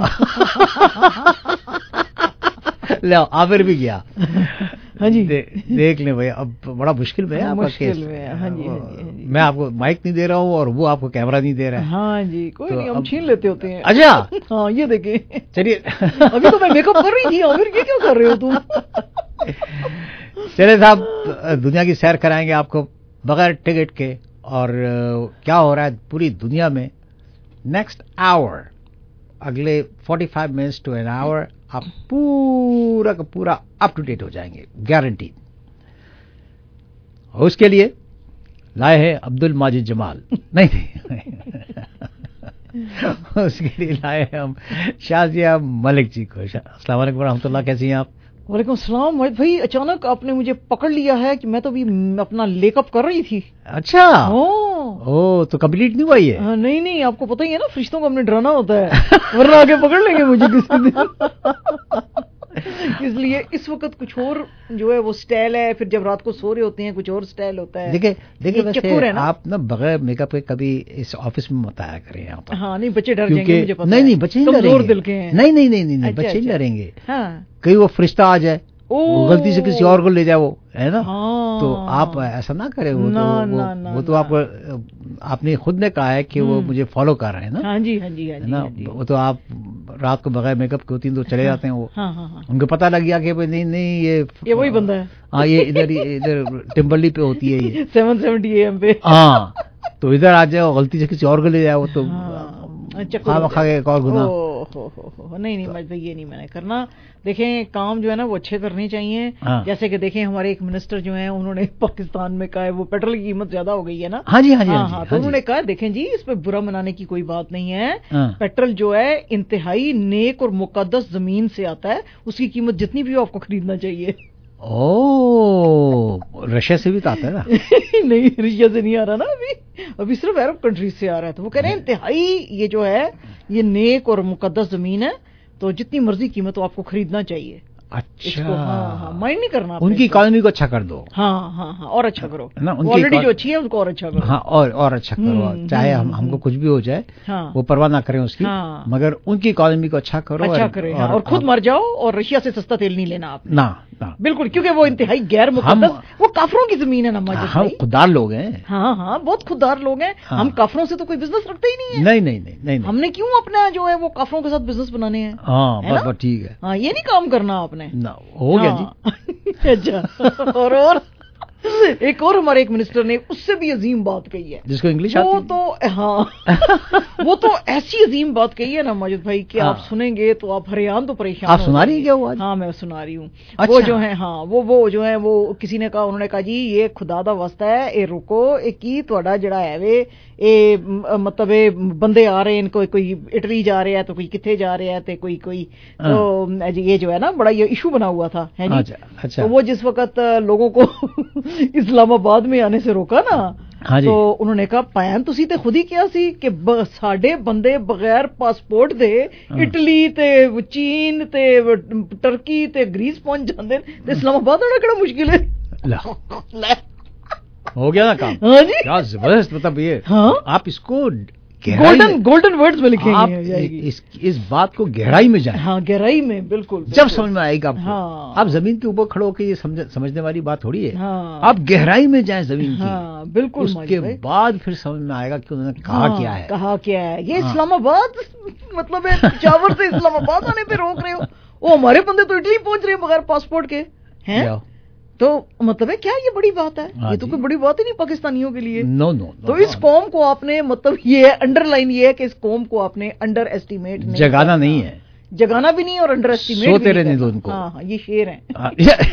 ले आमिर भी गया। हाँ जी, देख ले भैया, अब बड़ा मुश्किल में है आपका केस। हाँ जी। मैं आपको माइक नहीं दे रहा हूँ और वो आपको कैमरा नहीं दे रहा है। हाँ जी, कोई नहीं, हम छीन लेते होते हैं। अच्छा, हाँ, ये देखिए। चलिए, अभी तो मैं मेकअप कर रही थी। आमिर, ये क्या कर रहे हो तुम? चलिए साहब, दुनिया की सैर कराएंगे आपको बगैर टिकट के। और क्या हो रहा है पूरी दुनिया में नेक्स्ट आवर, अगले 45 मिनट्स टू एन आवर, आप पूरा का पूरा अप टू डेट हो जाएंगे, गारंटी। और उसके लिए लाए हैं अब्दुल माजिद जमाल। नहीं उसके लिए लाए हैं हम शाजिया मलिक जी को। अस्सलाम वालेकुम रहमतुल्लाह, कैसी हैं आप? वालेकुम सलाम। भाई, अचानक आपने मुझे पकड़ लिया है कि मैं तो अभी अपना लेकअप कर रही थी। अच्छा, ओ तो कंप्लीट नहीं हुआ ये? नहीं, आपको पता ही है ना, फरिश्तों को हमने डराना होता है, वरना आगे पकड़ लेंगे मुझे किसी दिन। इसलिए इस वक्त कुछ और जो है वो स्टाइल है, फिर जब रात को सो रहे होते हैं कुछ और स्टाइल होता है। देखिए वैसे आप ना बगैर मेकअप के कभी इस ऑफिस में मत आया करें यहाँ पर। हाँ, नहीं, बच्चे डर जाएंगे, मुझे पता है। नहीं, बच्चे नहीं डरेंगे, दिल के हैं। नहीं, बच्चे नहीं डरेंगे। हाँ, कहीं वो फरिश्ता आ जाए, वो गलती से किसी और को ले जाए, वो है ना। हाँ। तो आप ऐसा ना करें। वो तो आपको, आपने खुद ने कहा है कि वो मुझे फॉलो कर रहे हैं ना। हाँ जी, ना। वो तो आप रात को बगैर मेकअप के 3 चले जाते हैं वो। हाँ। उनको पता लग गया कि नहीं ये वही बंदा है। हाँ, ये इधर टिम्बरली पे होती है ये 770 AM पे। हाँ, तो इधर आ जाए, गलती से किसी और को ले जाए, वो तो खा के एक और गुना। हो नहीं मजबूर ये नहीं मैंने करना। देखें काम जो है ना वो अच्छे करने चाहिए। जैसे कि देखें हमारे एक मिनिस्टर जो हैं उन्होंने पाकिस्तान में कहा है वो पेट्रोल की कीमत ज्यादा हो गई है ना। हाँ जी तो उन्होंने कहा देखें जी इस पे बुरा मनाने की कोई बात नहीं है। पेट्रोल जो है इंतहाई नेक और मुकद्दस जमीन से आता है, उसकी कीमत जितनी भी हो आपको खरीदना चाहिए। रशिया से भी तो आता है ना? नहीं रशिया से नहीं आ रहा ना, अभी सिर्फ अरब कंट्रीज से आ रहा है। तो वो कह रहे हैं इंतहाई ये जो है ये नेक और मुकद्दस जमीन है, तो जितनी मर्जी कीमत हो आपको खरीदना चाहिए। अच्छा माइंड नहीं करना, उनकी इकोनॉमी को अच्छा कर दो। हाँ और अच्छा करो ना, ऑलरेडी जो अच्छी है उनको और अच्छा करो। हाँ और अच्छा करो, चाहे हमको कुछ भी हो जाए वो परवाह ना करें उसकी, मगर उनकी इकोनॉमी को अच्छा करो, अच्छा करें और खुद मर जाओ। और रशिया से सस्ता तेल नहीं लेना आप ना बिल्कुल, क्योंकि वो इंतहाई गैर मुकद्दस, वो काफरों की जमीन है ना माजिद भाई। हम खुददार लोग हैं। हाँ बहुत खुददार लोग हैं। हम काफरों से तो कोई बिजनेस रखते ही नहीं है। नहीं हमने क्यों अपना जो है वो काफरों के साथ बिजनेस बनाने हैं? हाँ ठीक है। हाँ ये नहीं काम करना आपने ना, हो गया जी। अच्छा और एक और हमारे एक मिनिस्टर ने उससे भी अजीम बात कही है, जिसको इंग्लिश आती है। तो हाँ वो तो ऐसी अजीम बात कही है ना माजिद भाई कि आप सुनेंगे तो आप हरियाण तो परेशान। आप सुना रही है क्या वो आज? हाँ मैं सुना रही हूँ। अच्छा। वो जो है हाँ वो जो है वो किसी ने कहा, उन्होंने कहा जी ये खुदा दा वास्ता है ए रुको ए की तुहाडा जड़ा है वे ए मतलब ए बंदे आ रहे हैं, कोई इटली जा रहा है तो कोई किथे जा रहा है, तो कोई तो ये जो है ना बड़ा ये इशू बना हुआ था है जी। अच्छा। तो वो जिस वक्त लोगों को इस्लामाबाद में आने से रोका ना, तो उन्होंने कहा भैन तुसी ते खुद ही किया सी कि साडे बंदे बगैर पासपोर्ट दे इटली ते चीन ते टर्की ते ग्रीस पहुंच जाते ते इस्लामाबाद आना केड़ा मुश्किल है। हो गया ना काम। हाँ जी क्या जबरदस्त, मतलब ये आप इसको गोल्डन वर्ड्स में लिखेंगे। आप इस बात को गहराई में जाए। हाँ गहराई में बिल्कुल जब समझ में आएगा आपको। हाँ। आप जमीन के ऊपर खड़े होकर ये समझने वाली बात थोड़ी है। हाँ। आप गहराई में जाए जमीन की। हाँ, बिल्कुल। उसके बाद फिर समझ में आएगा कि उन्होंने कहा क्या है। ये इस्लामाबाद मतलब चावर से इस्लामाबाद आने पे रोक रहे हो, वो हमारे बंदे तो इटली पहुंच रहे हैं बगैर पासपोर्ट के हैं। तो मतलब है क्या ये बड़ी बात है? ये तो कोई बड़ी बात ही नहीं पाकिस्तानियों के लिए। नो तो इस कौम को आपने मतलब ये अंडरलाइन ये है कि इस कौम को आपने अंडर एस्टिमेट नहीं जगाना नहीं है, जगाना भी नहीं और अंडर एस्टिमेट भी नहीं दो उनको। हाँ ये शेर हैं।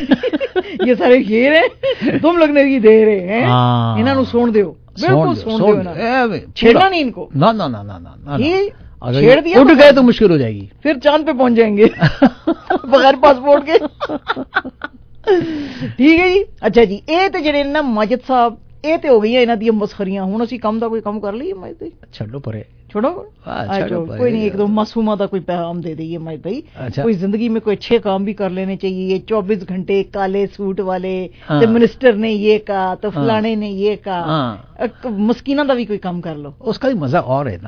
ये सारे शेर हैं, तुम लोग ने दे रहे हैं इन्हों सुन दो, बिल्कुल सुन दो, छेड़ना नहीं इनको। ना ये छेड़ दिया उठ गए तो मुश्किल हो जाएगी, फिर चांद पे पहुंच जाएंगे बगैर पासपोर्ट के। ठीक है जी। अच्छा जी ये तो जेडे ना माजिद साहब ये तो हो गई इन्हां दी मसखरियां, हुण असीं काम दा कोई काम कर लईए माजिद भाई? छोड़ो परे छोड़ो कोई नहीं, एक दो मासूमा का कोई पैगाम दे दइए माजिद भाई। कोई जिंदगी में कोई अच्छे काम भी कर लेने चाहिए। ये 24 घंटे काले सूट वाले तो मिनिस्टर ने ये कहा तो फलाने ने ये कहा, मस्कीना का भी कोई काम कर लो, उसका भी मजा और है ना।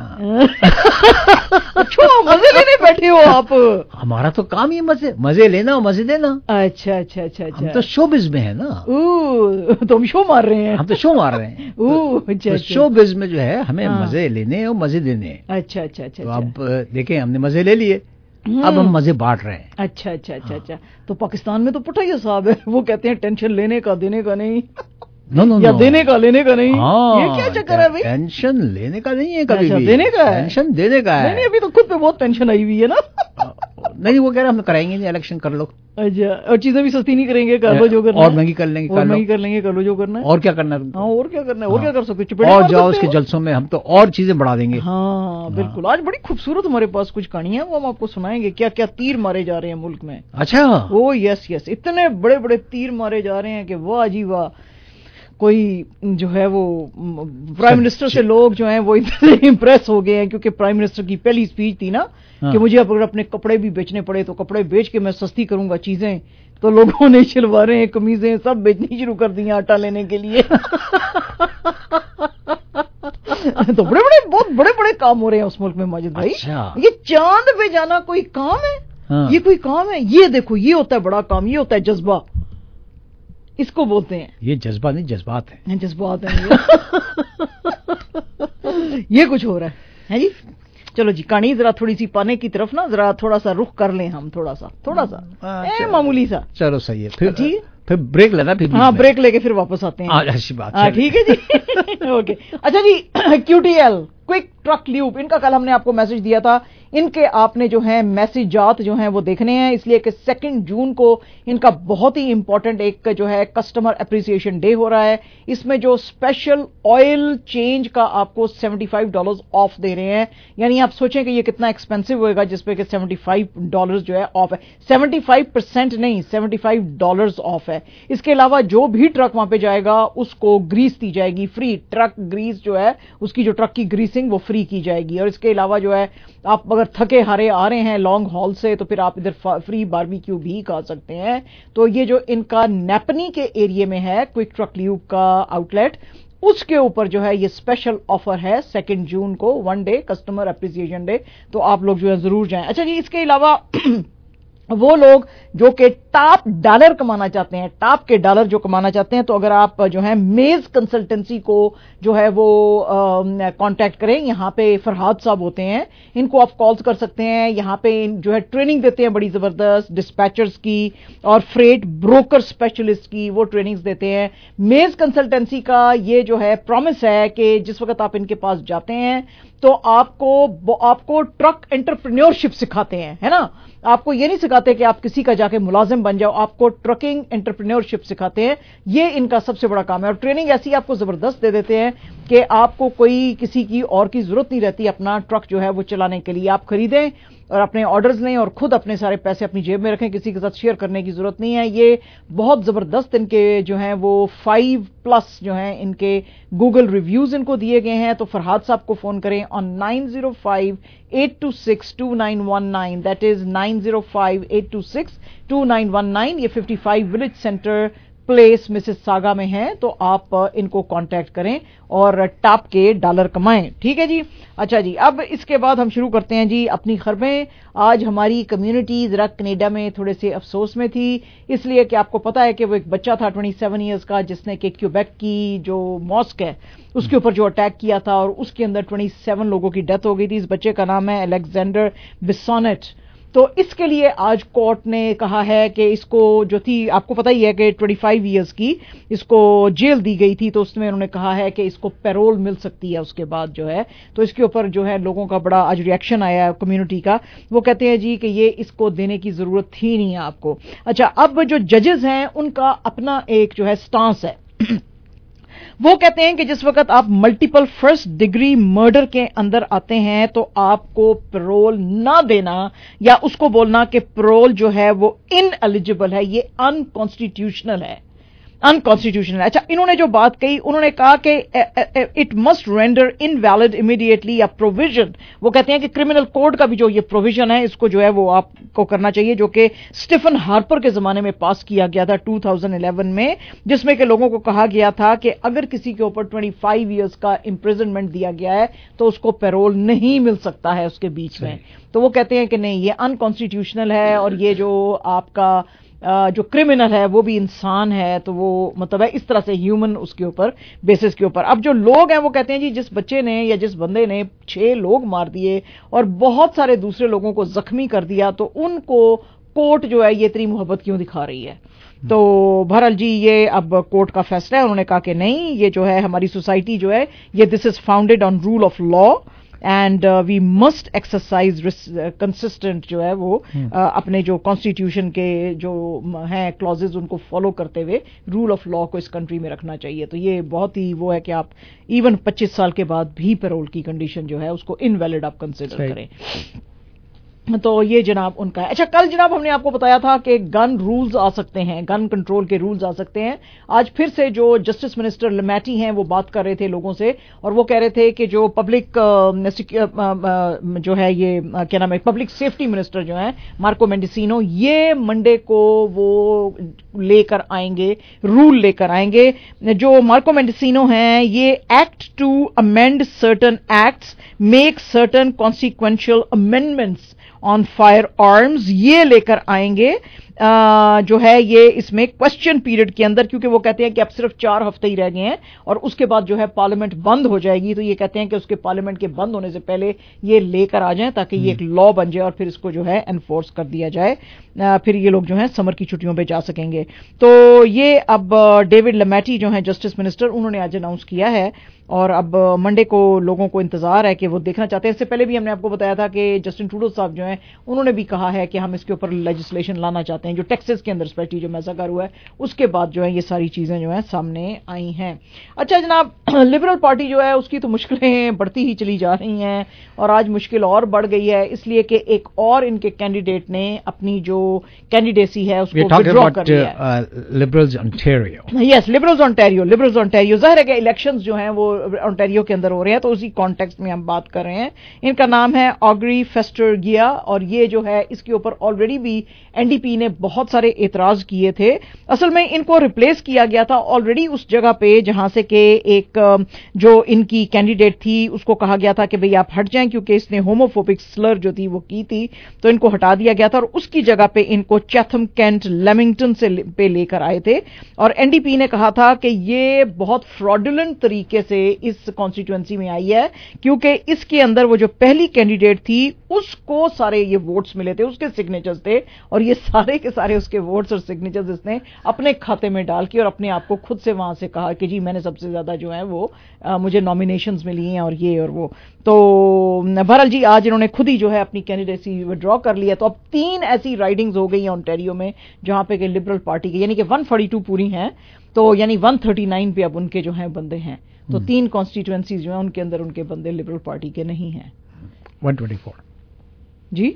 अच्छा मजे लेने बैठे हो आप? हमारा तो काम ही मजे लेना और मजे देना। अच्छा हम तो शोबिज में है ना। तो हम शो मार रहे हैं। हम तो शो मार रहे हैं। शोबिज में जो है हमें मजे लेने और मजे देने। अच्छा। तो अब देखें हमने मजे ले लिए, अब हम मजे बांट रहे हैं। अच्छा। तो पाकिस्तान में तो पुठैया साहब है, वो कहते हैं टेंशन लेने का देने का नहीं। नो या देने का लेने का नहीं। ये क्या चक्कर है भाई? टेंशन लेने का नहीं है कभी भी, देने का है, टेंशन देने का है। नहीं अभी तो खुद पे बहुत टेंशन आई हुई है ना। नहीं वो कह रहे हम कराएंगे नहीं, इलेक्शन कर लो। अच्छा और चीजें भी सस्ती नहीं करेंगे, कर लो जो करना और महंगी कर लेंगे, कर लो जो करना है। और क्या करना है? हाँ और क्या करना है, और क्या कर सकते? और जाओ उसके जलसों में, हम तो और चीजें बढ़ा देंगे। हाँ बिल्कुल। आज बड़ी खूबसूरत हमारे पास कुछ कहानियां वो हम आपको सुनाएंगे, क्या क्या तीर मारे जा रहे हैं मुल्क में। अच्छा ओ यस इतने बड़े बड़े तीर मारे जा रहे हैं कि वाह जी वाह। कोई जो है वो प्राइम मिनिस्टर से लोग जो हैं वो इतने इम्प्रेस हो गए हैं, क्योंकि प्राइम मिनिस्टर की पहली स्पीच थी ना कि मुझे अगर अपने कपड़े भी बेचने पड़े तो कपड़े बेच के मैं सस्ती करूंगा चीजें, तो लोगों ने शलवारें कमीजें सब बेचनी शुरू कर दी आटा लेने के लिए। तो बहुत बड़े बड़े काम हो रहे हैं उस मुल्क में माजिद भाई। अच्छा। ये चांद पे जाना कोई काम है? हाँ। ये कोई काम है? ये देखो ये होता है बड़ा काम, ये होता है जज्बा, इसको बोलते हैं। ये जज्बा नहीं जज्बात है। जज्बात है ये कुछ हो रहा है जी। चलो जी कहानी जरा थोड़ी सी पाने की तरफ ना जरा थोड़ा सा रुख कर लें हम, थोड़ा सा मामूली सा। चलो सही है, फिर ब्रेक लेना, फिर हाँ ब्रेक लेके फिर वापस आते हैं। अच्छी बात, ठीक है जी। ओके अच्छा जी। QTL क्विक ट्रक ल्यूब, इनका कल हमने आपको मैसेज दिया था, इनके आपने जो है मैसेजात जो हैं वो देखने हैं, इसलिए कि 2 जून को इनका बहुत ही इंपॉर्टेंट एक जो है कस्टमर अप्रिसिएशन डे हो रहा है। इसमें जो स्पेशल ऑयल चेंज का आपको $75 ऑफ दे रहे हैं, यानी आप सोचें कि ये कितना एक्सपेंसिव होएगा जिसपे कि $75 जो है ऑफ है। 75% नहीं, $75 ऑफ है। इसके अलावा जो भी ट्रक वहां पे जाएगा उसको ग्रीस दी जाएगी फ्री, ट्रक ग्रीस जो है उसकी जो ट्रक की ग्रीसिंग वो फ्री की जाएगी। और इसके अलावा जो है आप अगर थके हारे आ रहे हैं लॉन्ग हॉल से तो फिर आप इधर फ्री बारबेक्यू भी खा सकते हैं। तो ये जो इनका नेपनी के एरिया में है क्विक ट्रक ल्यूब का आउटलेट, उसके ऊपर जो है ये स्पेशल ऑफर है 2 जून को, 1 डे कस्टमर अप्रिसिएशन डे। तो आप लोग जो है जरूर जाएं। अच्छा जी, इसके अलावा वो लोग जो कि टॉप डॉलर कमाना चाहते हैं, टॉप के डॉलर जो कमाना चाहते हैं, तो अगर आप जो है मेज कंसल्टेंसी को जो है वो कांटेक्ट करें। यहाँ पे फरहाद साहब होते हैं, इनको आप कॉल्स कर सकते हैं। यहाँ पे जो है ट्रेनिंग देते हैं बड़ी जबरदस्त, डिस्पैचर्स की और फ्रेट ब्रोकर स्पेशलिस्ट की वो ट्रेनिंग्स देते हैं। मेज कंसल्टेंसी का ये जो है प्रॉमिस है कि जिस वक्त आप इनके पास जाते हैं तो आपको ट्रक एंटरप्रेन्योरशिप सिखाते हैं, है ना। आपको ये नहीं सिखाते कि आप किसी का जाके मुलाजिम बन जाओ, आपको ट्रकिंग एंटरप्रेन्योरशिप सिखाते हैं। ये इनका सबसे बड़ा काम है। और ट्रेनिंग ऐसी आपको जबरदस्त दे देते हैं कि आपको कोई किसी की और की जरूरत नहीं रहती अपना ट्रक जो है वो चलाने के लिए। आप खरीदें और अपने ऑर्डर्स लें और खुद अपने सारे पैसे अपनी जेब में रखें, किसी के साथ शेयर करने की जरूरत नहीं है। ये बहुत जबरदस्त इनके जो हैं वो 5+ जो हैं इनके गूगल रिव्यूज इनको दिए गए हैं। तो फरहाद साहब को फोन करें ऑन 905-826-2919, दैट इज 905-826-2919। ये 55 विलेज सेंटर प्लेस मिसिसागा में है। तो आप इनको कांटेक्ट करें और टॉप के डॉलर कमाएं। ठीक है जी। अच्छा जी, अब इसके बाद हम शुरू करते हैं जी अपनी खबरें। आज हमारी कम्युनिटी जरा कनाडा में थोड़े से अफसोस में थी, इसलिए कि आपको पता है कि वो एक बच्चा था 27 इयर्स का जिसने कि क्यूबेक की जो मॉस्क है उसके ऊपर जो अटैक किया था और उसके अंदर 27 लोगों की डेथ हो गई थी। इस बच्चे का नाम है अलेक्जेंडर बिसोनेट। तो इसके लिए आज कोर्ट ने कहा है कि इसको जो थी, आपको पता ही है कि 25 इयर्स की इसको जेल दी गई थी, तो उसमें उन्होंने कहा है कि इसको पैरोल मिल सकती है उसके बाद जो है। तो इसके ऊपर जो है लोगों का बड़ा आज रिएक्शन आया है कम्युनिटी का। वो कहते हैं जी कि ये इसको देने की जरूरत ही नहीं है आपको। अच्छा, अब जो जजेस हैं उनका अपना एक जो है स्टांस है। वो कहते हैं कि जिस वक्त आप मल्टीपल फर्स्ट डिग्री मर्डर के अंदर आते हैं तो आपको पैरोल ना देना या उसको बोलना कि पैरोल जो है वो इनएलिजिबल है, ये अनकॉन्स्टिट्यूशनल है, अनकॉन्स्टिट्यूशनल। अच्छा, इन्होंने जो बात कही, उन्होंने कहा कि it must render invalid immediately a provision. वो कहते हैं कि क्रिमिनल कोड का भी जो ये प्रोविजन है इसको जो है वो आपको करना चाहिए, जो कि स्टीफन हार्पर के जमाने में पास किया गया था 2011 में, जिसमें कि लोगों को कहा गया था कि अगर किसी के ऊपर 25 इयर्स का इम्प्रिजनमेंट दिया गया है तो उसको पैरोल नहीं मिल सकता है उसके बीच में। तो वो कहते हैं कि नहीं, ये अनकॉन्स्टिट्यूशनल है और ये जो आपका जो क्रिमिनल है वो भी इंसान है, तो वो मतलब है इस तरह से ह्यूमन उसके ऊपर बेसिस के ऊपर। अब जो लोग हैं वो कहते हैं जी जिस बच्चे ने या जिस बंदे ने 6 लोग मार दिए और बहुत सारे दूसरे लोगों को जख्मी कर दिया, तो उनको कोर्ट जो है ये इतनी मोहब्बत क्यों दिखा रही है। तो बहरहाल जी ये अब कोर्ट का फैसला है। उन्होंने कहा कि नहीं, ये जो है हमारी सोसाइटी जो है ये this is founded on rule of law and we must exercise consistent जो है वो अपने जो कॉन्स्टिट्यूशन के जो हैं क्लॉजेज उनको फॉलो करते हुए रूल ऑफ लॉ को इस कंट्री में रखना चाहिए। तो ये बहुत ही वो है कि आप इवन 25 साल के बाद भी पैरोल की कंडीशन जो है उसको इनवैलिड आप कंसिडर करें। तो ये जनाब उनका है। अच्छा, कल जनाब हमने आपको बताया था कि गन रूल्स आ सकते हैं, गन कंट्रोल के रूल्स आ सकते हैं। आज फिर से जो जस्टिस मिनिस्टर लमैटी हैं वो बात कर रहे थे लोगों से और वो कह रहे थे कि जो पब्लिक जो है ये क्या नाम है पब्लिक सेफ्टी मिनिस्टर जो है मार्को मेंडिसिनो, ये मंडे को वो लेकर आएंगे, रूल लेकर आएंगे। जो मार्को मेंडिसिनो हैं ये act to amend certain acts, make certain consequential amendments on firearms ये लेकर आएंगे। जो है ये इसमें क्वेश्चन पीरियड के अंदर, क्योंकि वो कहते हैं कि अब सिर्फ 4 हफ्ते ही रह गए हैं और उसके बाद जो है पार्लियामेंट बंद हो जाएगी, तो ये कहते हैं कि उसके पार्लियामेंट के बंद होने से पहले ये लेकर आ जाएं ताकि ये एक लॉ बन जाए और फिर इसको जो है एनफोर्स कर दिया जाए, फिर ये लोग जो है समर की छुट्टियों पे जा सकेंगे। तो ये अब डेविड लमैटी जो है जस्टिस मिनिस्टर, उन्होंने आज अनाउंस किया है और अब मंडे को लोगों को इंतजार है कि वो देखना चाहते हैं। इससे पहले भी हमने आपको बताया था कि जस्टिन ट्रूडो साहब जो हैं उन्होंने भी कहा है कि हम इसके ऊपर लेजिस्लेशन लाना चाहते हैं, जो टेक्सास के अंदर स्पेशली जो मैसाकर हुआ है उसके बाद जो है ये सारी चीजें जो है सामने आई हैं। अच्छा जनाब, लिबरल पार्टी जो है उसकी तो मुश्किलें बढ़ती ही चली जा रही हैं और आज मुश्किल और बढ़ गई है, इसलिए कि एक और इनके कैंडिडेट ने अपनी जो कैंडिडेसी है उसको विड्रॉ कर लिया है। Liberals Ontario, yes, Liberals Ontario. जाहिर है कि इलेक्शंस जो हैं वो ओंटारियो के अंदर हो रहे हैं, तो उसी कॉन्टेक्स्ट में हम बात कर रहे हैं। इनका नाम है ऑग्री फेस्टर गिया और ये जो है इसके ऊपर ऑलरेडी भी एनडीपी ने बहुत सारे एतराज किए थे। असल में इनको रिप्लेस किया गया था ऑलरेडी उस जगह पे जहां से कि एक जो इनकी कैंडिडेट थी उसको कहा गया था कि भाई आप हट जाएं क्योंकि इसने होमोफोबिक स्लर जो थी वो की थी, तो इनको हटा दिया गया था और उसकी जगह पे इनको चैथम कैंट लेमिंगटन से पे लेकर आए थे और एनडीपी ने कहा था कि ये बहुत फ्रॉडुलेंट तरीके से इस कॉन्स्टिट्यूएंसी में आई है क्योंकि इसके अंदर वो जो पहली कैंडिडेट थी उसको सारे ये वोट्स मिले थे, उसके सिग्नेचर्स थे और ये सारे के सारे उसके वोट्स और सिग्नेचर्स इसने अपने खाते में डाल के और अपने आप को खुद से वहां से कहा कि जी मैंने सबसे ज्यादा जो है वो मुझे नॉमिनेशंस मिली हैं और ये और वो। तो बहरहाल जी आज इन्होंने खुद ही जो है अपनी कैंडिडेसी विड्रॉ कर लिया। तो अब 3 ऐसी राइडिंग्स हो गई हैं ओंटारियो में जहां पे कि लिबरल पार्टी के यानी कि 142 पूरी हैं, तो यानी 139 पे अब उनके जो है बंदे हैं, तो 3 कॉन्स्टिट्यूएंसीज जो है उनके अंदर उनके बंदे लिबरल पार्टी के नहीं हैं। 124 जी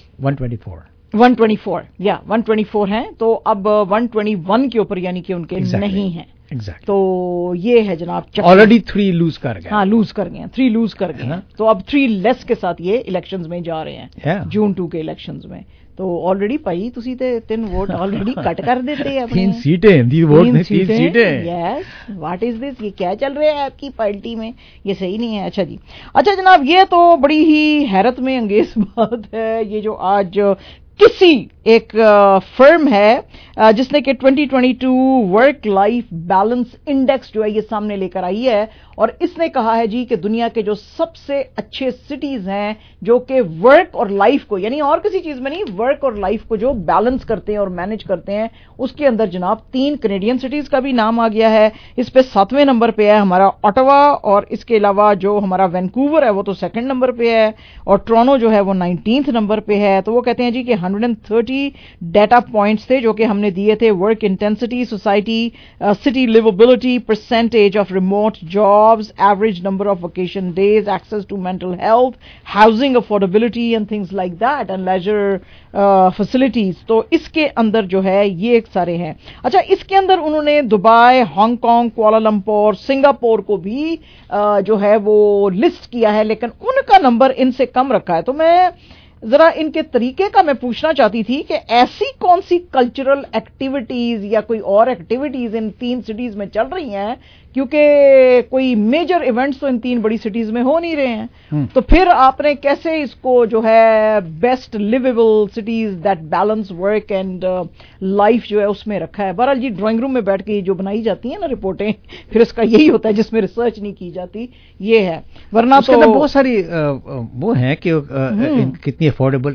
124 या 124 हैं, तो अब 121 के ऊपर यानी कि उनके नहीं हैं। Exactly. तो ये है जनाब, ऑलरेडी 3 लूज कर गए। हाँ, लूज कर गए, 3 लूज कर गए, तो अब 3 लेस के साथ ये इलेक्शंस में जा रहे हैं जून 2 के इलेक्शंस में। तो ऑलरेडी भाई तुसी ते 3 वोट ऑलरेडी कट कर देते हैं अपने। 3 सीटें, 3 सीटें। यस, व्हाट इज दिस, ये क्या चल रहा है आपकी पार्टी में, ये सही नहीं है। अच्छा जी, अच्छा जनाब, ये तो बड़ी ही हैरत में अंगेज बात है, ये जो आज किसी एक फर्म है जिसने कि 2022 वर्क लाइफ बैलेंस इंडेक्स जो है ये सामने लेकर आई है और इसने कहा है जी कि दुनिया के जो सबसे अच्छे सिटीज हैं जो कि वर्क और लाइफ को, यानी और किसी चीज में नहीं, वर्क और लाइफ को जो बैलेंस करते हैं और मैनेज करते हैं, उसके अंदर जनाब 3 कैनेडियन सिटीज का भी नाम आ गया है। इस पे 7वें नंबर पे है हमारा ऑटवा और इसके अलावा जो हमारा वैंकूवर है वो तो 2nd नंबर पे है और टोरंटो जो है वो 19th नंबर पे है। तो वो कहते हैं जी कि 130 डेटा पॉइंट्स थे जो कि हमने दिए थे, work intensity, society, city liveability, percentage of remote jobs, average number of vacation days, access to mental health, housing affordability and things like that and leisure facilities. तो इसके अंदर जो है ये एक सारे हैं। अच्छा, इसके अंदर उन्होंने दुबई, हांगकांग, कुआलालंपुर, सिंगापुर को भी जो है वो लिस्ट किया है, लेकिन उनका नंबर इनसे कम रखा है। तो मैं जरा इनके तरीके का मैं पूछना चाहती थी कि ऐसी कौन सी कल्चरल एक्टिविटीज या कोई और एक्टिविटीज इन 3 सिटीज में चल रही हैं, क्योंकि कोई मेजर इवेंट्स तो इन 3 बड़ी सिटीज में हो नहीं रहे हैं। तो फिर आपने कैसे इसको जो है best liveable cities that balance work and life जो है उसमें रखा है। बहरहाल जी, ड्राइंग रूम में बैठ के जो बनाई जाती है ना रिपोर्टें, फिर इसका यही होता है जिसमें रिसर्च नहीं की जाती, ये है। वरना तो बहुत सारी वो है कि कितनी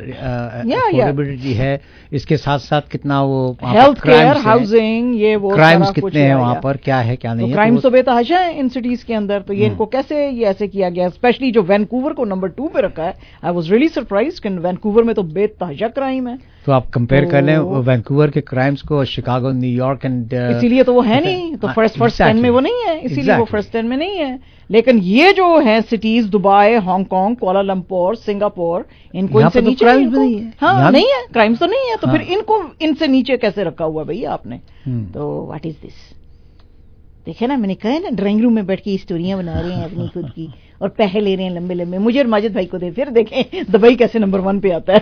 अफोर्डेबिलिटी है, इसके साथ साथ कितना वो हेल्थ केयर, हाउसिंग, ये वो क्राइम्स कितने हैं वहां पर, क्या है क्या नहीं है। क्राइम्स तो बेतहाशा है इन सिटीज के अंदर। तो ये इनको कैसे ये ऐसे किया गया, स्पेशली जो वैंकूवर को नंबर 2 पे रखा है। आई वाज रियली सरप्राइज्ड कि वैंकूवर में तो बेतहाशा क्राइम है। तो आप कंपेयर कर लें वैंकूवर के क्राइम्स को शिकागो, न्यूयॉर्क एंड इसीलिए तो वो है नहीं, तो फर्स्ट 10 में वो नहीं है, इसीलिए वो फर्स्ट 10 में नहीं है। लेकिन ये जो है cities, Dubai, Hong Kong, Kuala Lumpur, Singapore, इनको इनसे नीचे नहीं है। हाँ, नहीं है, क्राइम्स तो नहीं है, तो फिर इनको इनसे नीचे कैसे रखा हुआ भैया आपने? तो व्हाट इज दिस? देखे ना, मैंने कहा ना, ड्राइंग रूम में बैठ के स्टोरियां बना रहे हैं अपनी खुद की और पैसे ले रहे हैं लंबे लंबे। मुझे और माजिद भाई को दे, फिर देखें दुबई कैसे नंबर 1 पे आता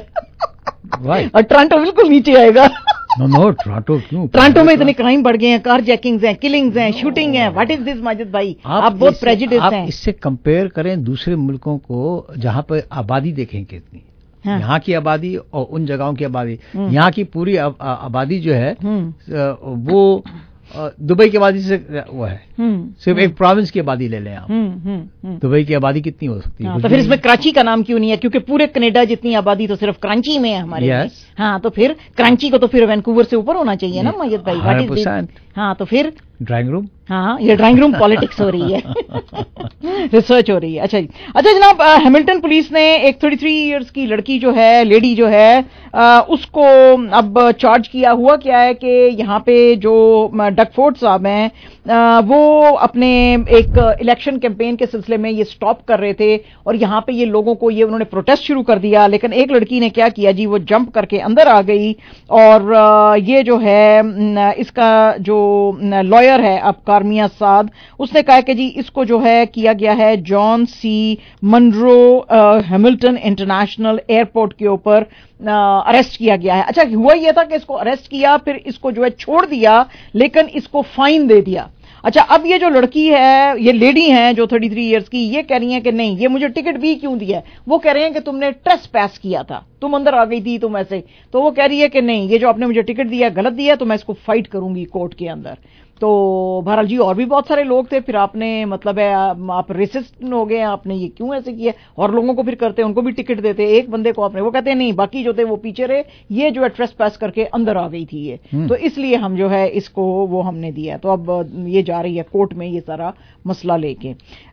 है और टोरंटो बिल्कुल नीचे आएगा। नो, टोरंटो क्यों? टोरंटो में इतने क्राइम बढ़ गए हैं, कार जैकिंग्स हैं, किलिंग्स हैं, शूटिंग है। व्हाट इज दिस माजिद भाई? आप बहुत प्रेजुडिस हैं। इससे कंपेयर करें दूसरे मुल्कों को जहां पर आबादी देखें कितनी یہاں کی آبادی اور ان جگہوں کی آبادی. یہاں کی پوری آبادی جو ہے وہ دبئی کی آبادی سے وہ ہے. صرف ایک پروونس کی آبادی لے لیں آپ. دبئی کی آبادی کتنی ہو سکتی ہے؟ تو پھر اس میں کراچی کا نام کیوں نہیں ہے؟ کیونکہ پورے کینیڈا جتنی آبادی تو صرف کراچی میں ہے ہمارے. ہاں تو پھر کراچی کو تو پھر وینکوور سے اوپر ہونا چاہیے نا ماجد بھائی. ہاں تو پھر ڈرائنگ روم. ہاں یہ ڈرائنگ روم پالیٹکس ہو رہی ہے، ریسرچ ہو رہی ہے. اچھا جی. اچھا جناب، ہیملٹن پولیس نے ایک 33 ایئرس کی لڑکی جو ہے، لیڈی جو ہے، اس کو اب چارج کیا. ہوا کیا ہے کہ یہاں پہ جو ڈک فورڈ صاحب ہیں وہ اپنے ایک الیکشن کیمپین کے سلسلے میں یہ سٹاپ کر رہے تھے اور یہاں پہ یہ لوگوں کو یہ انہوں نے پروٹیسٹ شروع کر دیا. لیکن ایک لڑکی نے کیا کیا جی، وہ جمپ کر کے اندر آ گئی اور یہ جو ہے اس کا جو لائر ہے اب کارمیا سعد، اس نے کہا کہ جی اس کو جو ہے کیا گیا ہے John C Munro Hamilton international airport کے اوپر اریسٹ کیا گیا ہے. اچھا ہوا یہ تھا کہ اس کو اریسٹ کیا، پھر اس کو جو ہے چھوڑ دیا، لیکن اس کو فائن دے دیا. اچھا اب یہ جو لڑکی ہے، یہ لیڈی ہیں جو 33 ایئرس کی، یہ کہہ رہی ہیں کہ نہیں یہ مجھے ٹکٹ بھی کیوں دیا ہے. وہ کہہ رہے ہیں کہ تم نے ٹریس پیس کیا تھا، تم اندر آ گئی تھی تم ایسے. تو وہ کہہ رہی ہے کہ نہیں یہ جو آپ نے مجھے ٹکٹ دیا غلط دیا، تو میں اس کو فائٹ کروں گی کورٹ کے اندر. تو بہرحال جی اور بھی بہت سارے لوگ تھے. پھر آپ نے مطلب ہے آپ ریسسٹ ہو گئے، آپ نے یہ کیوں ایسے کیا؟ اور لوگوں کو پھر کرتے ان کو بھی ٹکٹ دیتے. ایک بندے کو آپ نے وہ کہتے ہیں نہیں باقی جو تھے وہ پیچھے رہے، یہ جو ہے ٹریس پاس کر کے اندر آ گئی تھی یہ، تو اس لیے ہم جو ہے اس کو وہ ہم نے دیا. تو اب یہ جا رہی ہے کورٹ میں یہ سارا مسئلہ لے کے.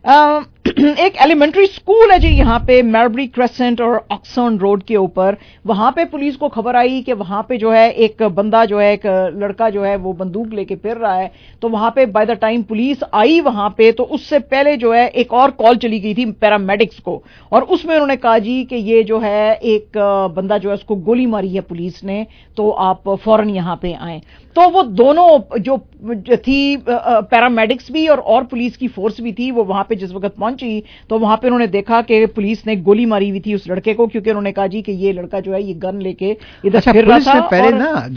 ایک ایلیمنٹری اسکول ہے جی یہاں پہ میربری کریسنٹ اور آکسفورڈ روڈ کے اوپر. وہاں پہ پولیس کو خبر آئی کہ وہاں پہ جو ہے ایک بندہ جو ہے ایک لڑکا جو ہے وہ بندوق لے کے پھر رہا ہے. تو وہاں پہ بائی دا ٹائم پولیس آئی وہاں پہ تو اس سے پہلے جو ہے ایک اور کال چلی گئی تھی پیرامیڈکس کو، اور اس میں انہوں نے کہا جی کہ یہ جو ہے ایک بندہ جو ہے اس کو گولی ماری ہے پولیس نے، تو آپ فوراً یہاں پہ آئیں. تو وہ دونوں جو تھی پیرامیڈکس بھی اور پولیس کی فورس بھی تھی، وہ وہاں پہ جس وقت پہنچی تو وہاں پہ انہوں نے دیکھا کہ پولیس نے گولی ماری ہوئی تھی اس لڑکے کو، کیونکہ انہوں نے کہا جی کہ یہ لڑکا جو ہے یہ گن لے کے ادھر پھر رہا تھا. پہلے نا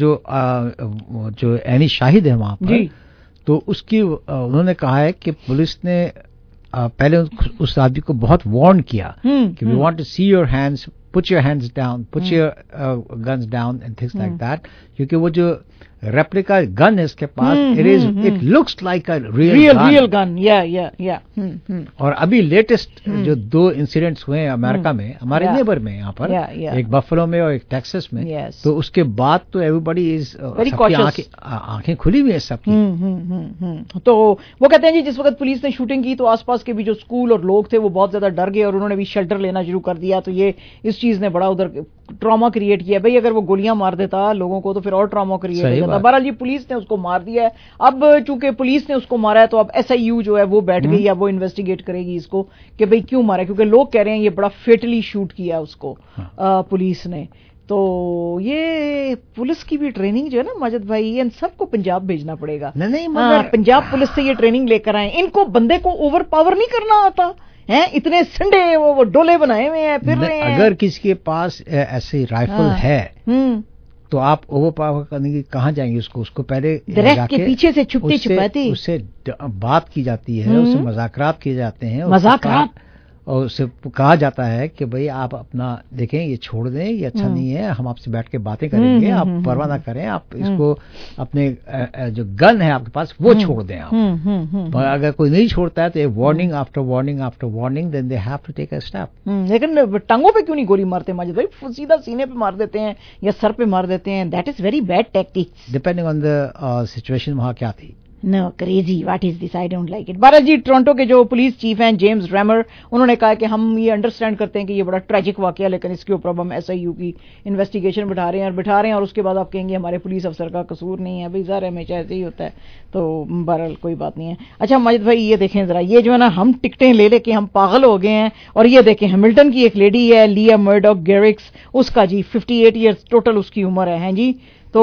جو اینی شاہد ہے وہاں پر تو اس کی انہوں نے کہا ہے کہ پولیس نے پہلے اس آدمی کو بہت وارن کیا کہ we want to see your hands, put your hands down, put your guns down and things like that. کیونکہ وہ جو ریپلیکا گن ہے اس کے پاس، it looks like a real gun. اور ابھی لیٹسٹ جو 2 انسیڈنٹس ہوئے ہیں امریکہ میں، ہمارے نیبر میں یہاں پر، ایک بفلو میں اور ایک ٹیکسس میں، تو اس کے بعد تو ایوری بڈی از آنکھیں کھلی ہوئی ہیں سب کی. تو وہ کہتے ہیں جی جس وقت پولیس نے شوٹنگ کی تو آس پاس کے بھی جو اسکول اور لوگ تھے وہ بہت زیادہ ڈر گئے اور انہوں نے بھی شیلٹر لینا شروع کر دیا. تو یہ اس چیز نے بڑا ادھر ٹراما کریٹ کیا. بھائی اگر وہ گولیاں مار دیتا لوگوں کو تو پھر اور ٹراما کریٹ ہو جاتا. بہرحال جی پولیس نے اس کو مار دیا ہے. اب چونکہ پولیس نے اس کو مارا ہے تو اب SIU جو ہے وہ بیٹھ گئی، اب وہ انویسٹیگیٹ کرے گی اس کو کہ بھئی کیوں مارا ہے، کیونکہ لوگ کہہ رہے ہیں یہ بڑا فیٹلی شوٹ کیا اس کو پولیس نے. تو یہ پولیس کی بھی ٹریننگ جو ہے نا ماجد بھائی، ان سب کو پنجاب بھیجنا پڑے گا. پنجاب پولیس سے یہ ٹریننگ لے کر آئیں. ان کو بندے کو اوور پاور نہیں کرنا آتا ہیں، اتنے سنڈے وہ ڈولے بنائے ہوئے ہیں پھر رہے ہیں. اگر کسی کے پاس ایسی رائفل ہے تو آپ اوور پاور کرنے کی کہاں جائیں گے؟ اس کو پہلے درخت کے پیچھے سے چھپتے چھپاتے اس سے بات کی جاتی ہے، اس سے مذاکرات کیے جاتے ہیں، اور اسے کہا جاتا ہے کہ بھئی آپ اپنا دیکھیں یہ چھوڑ دیں، یہ اچھا نہیں ہے، ہم آپ سے بیٹھ کے باتیں کریں گے، آپ پرواہ نہ کریں، آپ اس کو اپنے جو گن ہے آپ کے پاس وہ چھوڑ دیں آپ. اگر کوئی نہیں چھوڑتا ہے تو warning after warning after warning, then they have to take a step. لیکن ٹانگوں پہ کیوں نہیں گولی مارتے ماجد بھائی؟ سیدھا سینے پہ مار دیتے ہیں یا سر پہ مار دیتے ہیں. That is very bad tactics. Depending on the situation وہاں کیا تھی. No, crazy. What is this? I don't like it. بہرحال جی ٹورنٹو کے جو پولیس چیف ہیں جیمز ریمر، انہوں نے کہا کہ ہم یہ انڈرسٹینڈ کرتے ہیں کہ یہ بڑا ٹریجک واقعہ ہے، لیکن اس کے اوپر ہم SIU کی انویسٹیگیشن بٹھا رہے ہیں اور اس کے بعد آپ کہیں گے ہمارے پولیس افسر کا قصور نہیں ہے. بھائی ظاہر ہمیشہ ایسے ہی ہوتا ہے. تو بہرحال کوئی بات نہیں ہے. اچھا ماجد بھائی یہ دیکھیں ذرا، یہ جو ہے نا ہم ٹکٹیں لے لے کے ہم پاگل ہو گئے ہیں. اور یہ دیکھیں ہیملٹن کی ایک لیڈی ہے لیا مرڈوک گیرکس، اس کا جی 58 ایئرس ٹوٹل اس کی عمر ہے جی. تو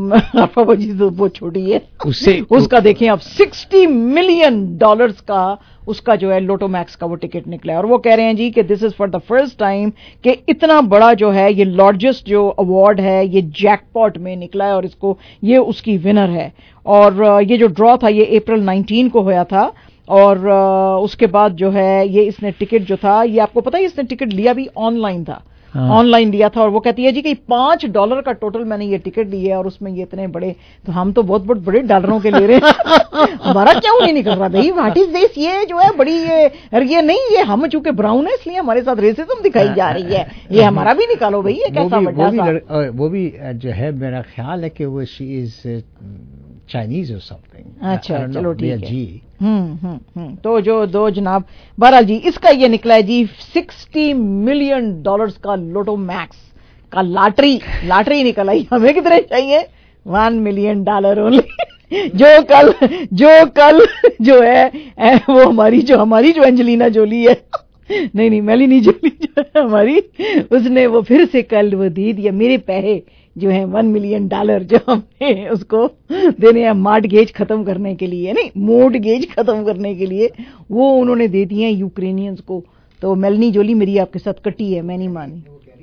جی وہ چھوٹی ہے، اس کا دیکھیں اب $60 ملین کا اس کا جو ہے لوٹو میکس کا وہ ٹکٹ نکلا ہے. اور وہ کہہ رہے ہیں جی کہ this is for the first time کہ اتنا بڑا جو ہے یہ لارجسٹ جو ایوارڈ ہے یہ جیک پاٹ میں نکلا ہے اور اس کو یہ اس کی ونر ہے. اور یہ جو ڈرا تھا یہ April 19 کو ہوا تھا. اور اس کے بعد جو ہے یہ اس نے ٹکٹ جو تھا، یہ آپ کو پتا ہے اس نے ٹکٹ لیا بھی آن لائن تھا. آن لائن لیا تھا, اور وہ کہتی ہے جی کہ $5 کا ٹوٹل میں نے یہ ٹکٹ لی ہے, اور اس میں یہ اتنے بڑے, تو ہم تو بہت بہت بڑے ڈالروں کے لے رہے ہیں, ہمارا کیوں نہیں نکل رہا بھائی, واٹ از دس, یہ جو ہے بڑی یہ نہیں, یہ ہم چونکہ براؤن ہے اس لیے ہمارے ساتھ ریسزم دکھائی جا رہی ہے, یہ ہمارا بھی نکالو بھائی, یہ کیسا بڑا سا. وہ بھی جو ہے میرا خیال ہے کہ وہ شی از چائنیز اور سم تھنگ. اچھا چلو ٹھیک ہے جی. تو جو دو جناب, بہرحال جی اس کا یہ نکلا ہے جی $60 ملین کا لوٹو میکس کا لاٹری نکل آئی. ہمیں کتنے چاہیے؟ $1 ملین اونلی. جو کل جو ہے وہ ہماری جو انجلینا جولی ہے, نہیں میلینی جولی جو ہے ہماری, اس نے وہ پھر سے کل وہ دے دیا میرے پیسے جو ہیں $1 ملین جو ہم نے اس کو دینے ہیں مارٹگیج ختم کرنے کے لیے, نہیں مورٹگیج ختم کرنے کے لیے, وہ انہوں نے دے دیے ہیں یوکرینینز کو. تو میلنی جولی میری آپ کے ساتھ کٹی ہے, میں نہیں مانی.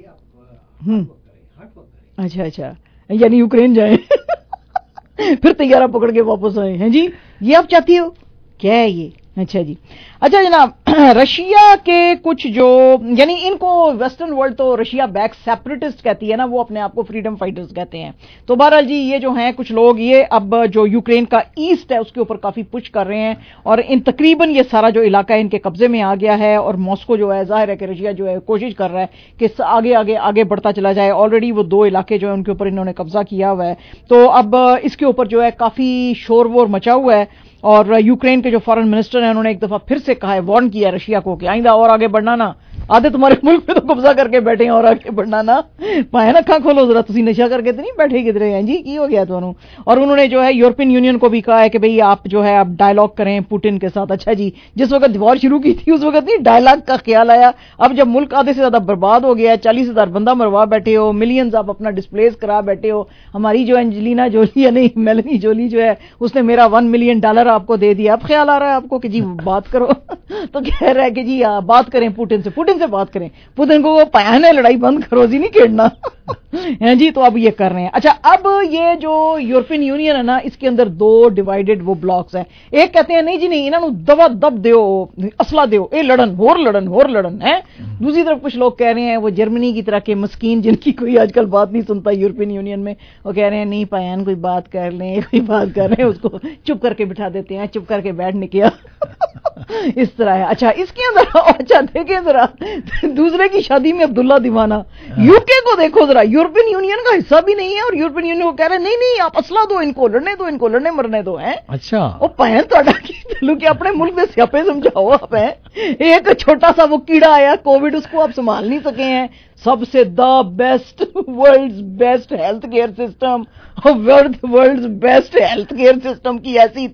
اچھا یعنی یوکرین جائیں پھر طیارہ پکڑ کے واپس آئے ہیں جی, یہ آپ چاہتی ہو کیا ہے یہ؟ اچھا جی. اچھا جناب, رشیا کے کچھ جو یعنی ان کو ویسٹرن ورلڈ تو رشیا بیک سیپریٹسٹ کہتی ہے نا, وہ اپنے آپ کو فریڈم فائٹرز کہتے ہیں. تو بہرحال جی یہ جو ہیں کچھ لوگ یہ اب جو یوکرین کا ایسٹ ہے اس کے اوپر کافی پش کر رہے ہیں, اور ان تقریباً یہ سارا جو علاقہ ان کے قبضے میں آ گیا ہے, اور ماسکو جو ہے ظاہر ہے کہ رشیا جو ہے کوشش کر رہا ہے کہ آگے بڑھتا چلا جائے. آلریڈی وہ 2 علاقے جو ہیں ان کے اوپر انہوں نے قبضہ کیا ہوا ہے, تو اب اس کے اوپر جو ہے کافی شور وور مچا ہوا ہے. اور یوکرین کے جو فارن منسٹر ہیں انہوں نے ایک دفعہ پھر سے کہا ہے, وارن کیا ہے رشیا کو کہ آئندہ اور آگے بڑھنا نا, آدھے تمہارے ملک پہ تو قبضہ کر کے بیٹھے ہیں اور آگے بڑھنا نا, پائے نا کھاں کھولو ذرا, تسی نشہ کر کے تو نہیں بیٹھے کدھرے ہیں جی, کی ہو گیا تو. اور انہوں نے جو ہے یورپین یونین کو بھی کہا ہے کہ بھئی آپ جو ہے آپ ڈائلاگ کریں پوٹن کے ساتھ. اچھا جی, جس وقت وار شروع کی تھی اس وقت نہیں ڈائلاگ کا خیال آیا, اب جب ملک آدھے سے زیادہ برباد ہو گیا, 40,000 بندہ مروا بیٹھے ہو, ملینز آپ اپنا ڈسپلیس کرا بیٹھے ہو, ہماری جو انجلینا جولی ہے نہیں میلنی جولی جو ہے اس نے میرا $1 ملین آپ کو دے دیا, اب خیال آ رہا ہے آپ کو کہ جی بات کرو تو کہہ رہا ہے کہ جی بات کریں پوٹن سے بات کریں, پوتن کو وہ پیان ہے, لڑائی بند کرو جی, نہیں کھیڑنا ہیں جی. تو اب یہ کر رہے ہیں. اچھا, اب یہ جو یورپین یونین ہے نا, اس کے اندر 2 ڈیوائیڈڈ وہ بلاکس ہیں. ایک کہتے ہیں نہیں جی نہیں, انہوں دبا دب دیو, اسلحہ دیو, اے لڑن ہے. دوسری طرف کچھ لوگ کہہ رہے ہیں وہ جرمنی کی طرح کے مسکین جن کی کوئی آج کل بات نہیں سنتا یورپین یونین میں, وہ کہہ رہے ہیں نہیں پیان کوئی بات کر لیں, کوئی بات کر رہے ہیں اس کو چپ کر کے بٹھا دیتے ہیں, چپ کر کے بیٹھنے کیا اس طرح ہے. اچھا, اس کے اندر اچھا دیکھیں ذرا دوسرے کی شادی میں عبداللہ دیوانہ, یو کے کو دیکھو ذرا, یورپین یونین کا حصہ بھی نہیں ہے, اور یورپین یونین کو کہہ رہے ہیں نہیں آپ اسلحہ دو, ان کو لڑنے مرنے دو ہیں. اچھا, وہ پہن تو کہ اپنے ملک میں سیاپے سمجھاؤ آپ ہیں. ایک چھوٹا سا وہ کیڑا آیا کووڈ, اس کو آپ سنبھال نہیں سکے ہیں. سب سے world's best health care system کی ایسی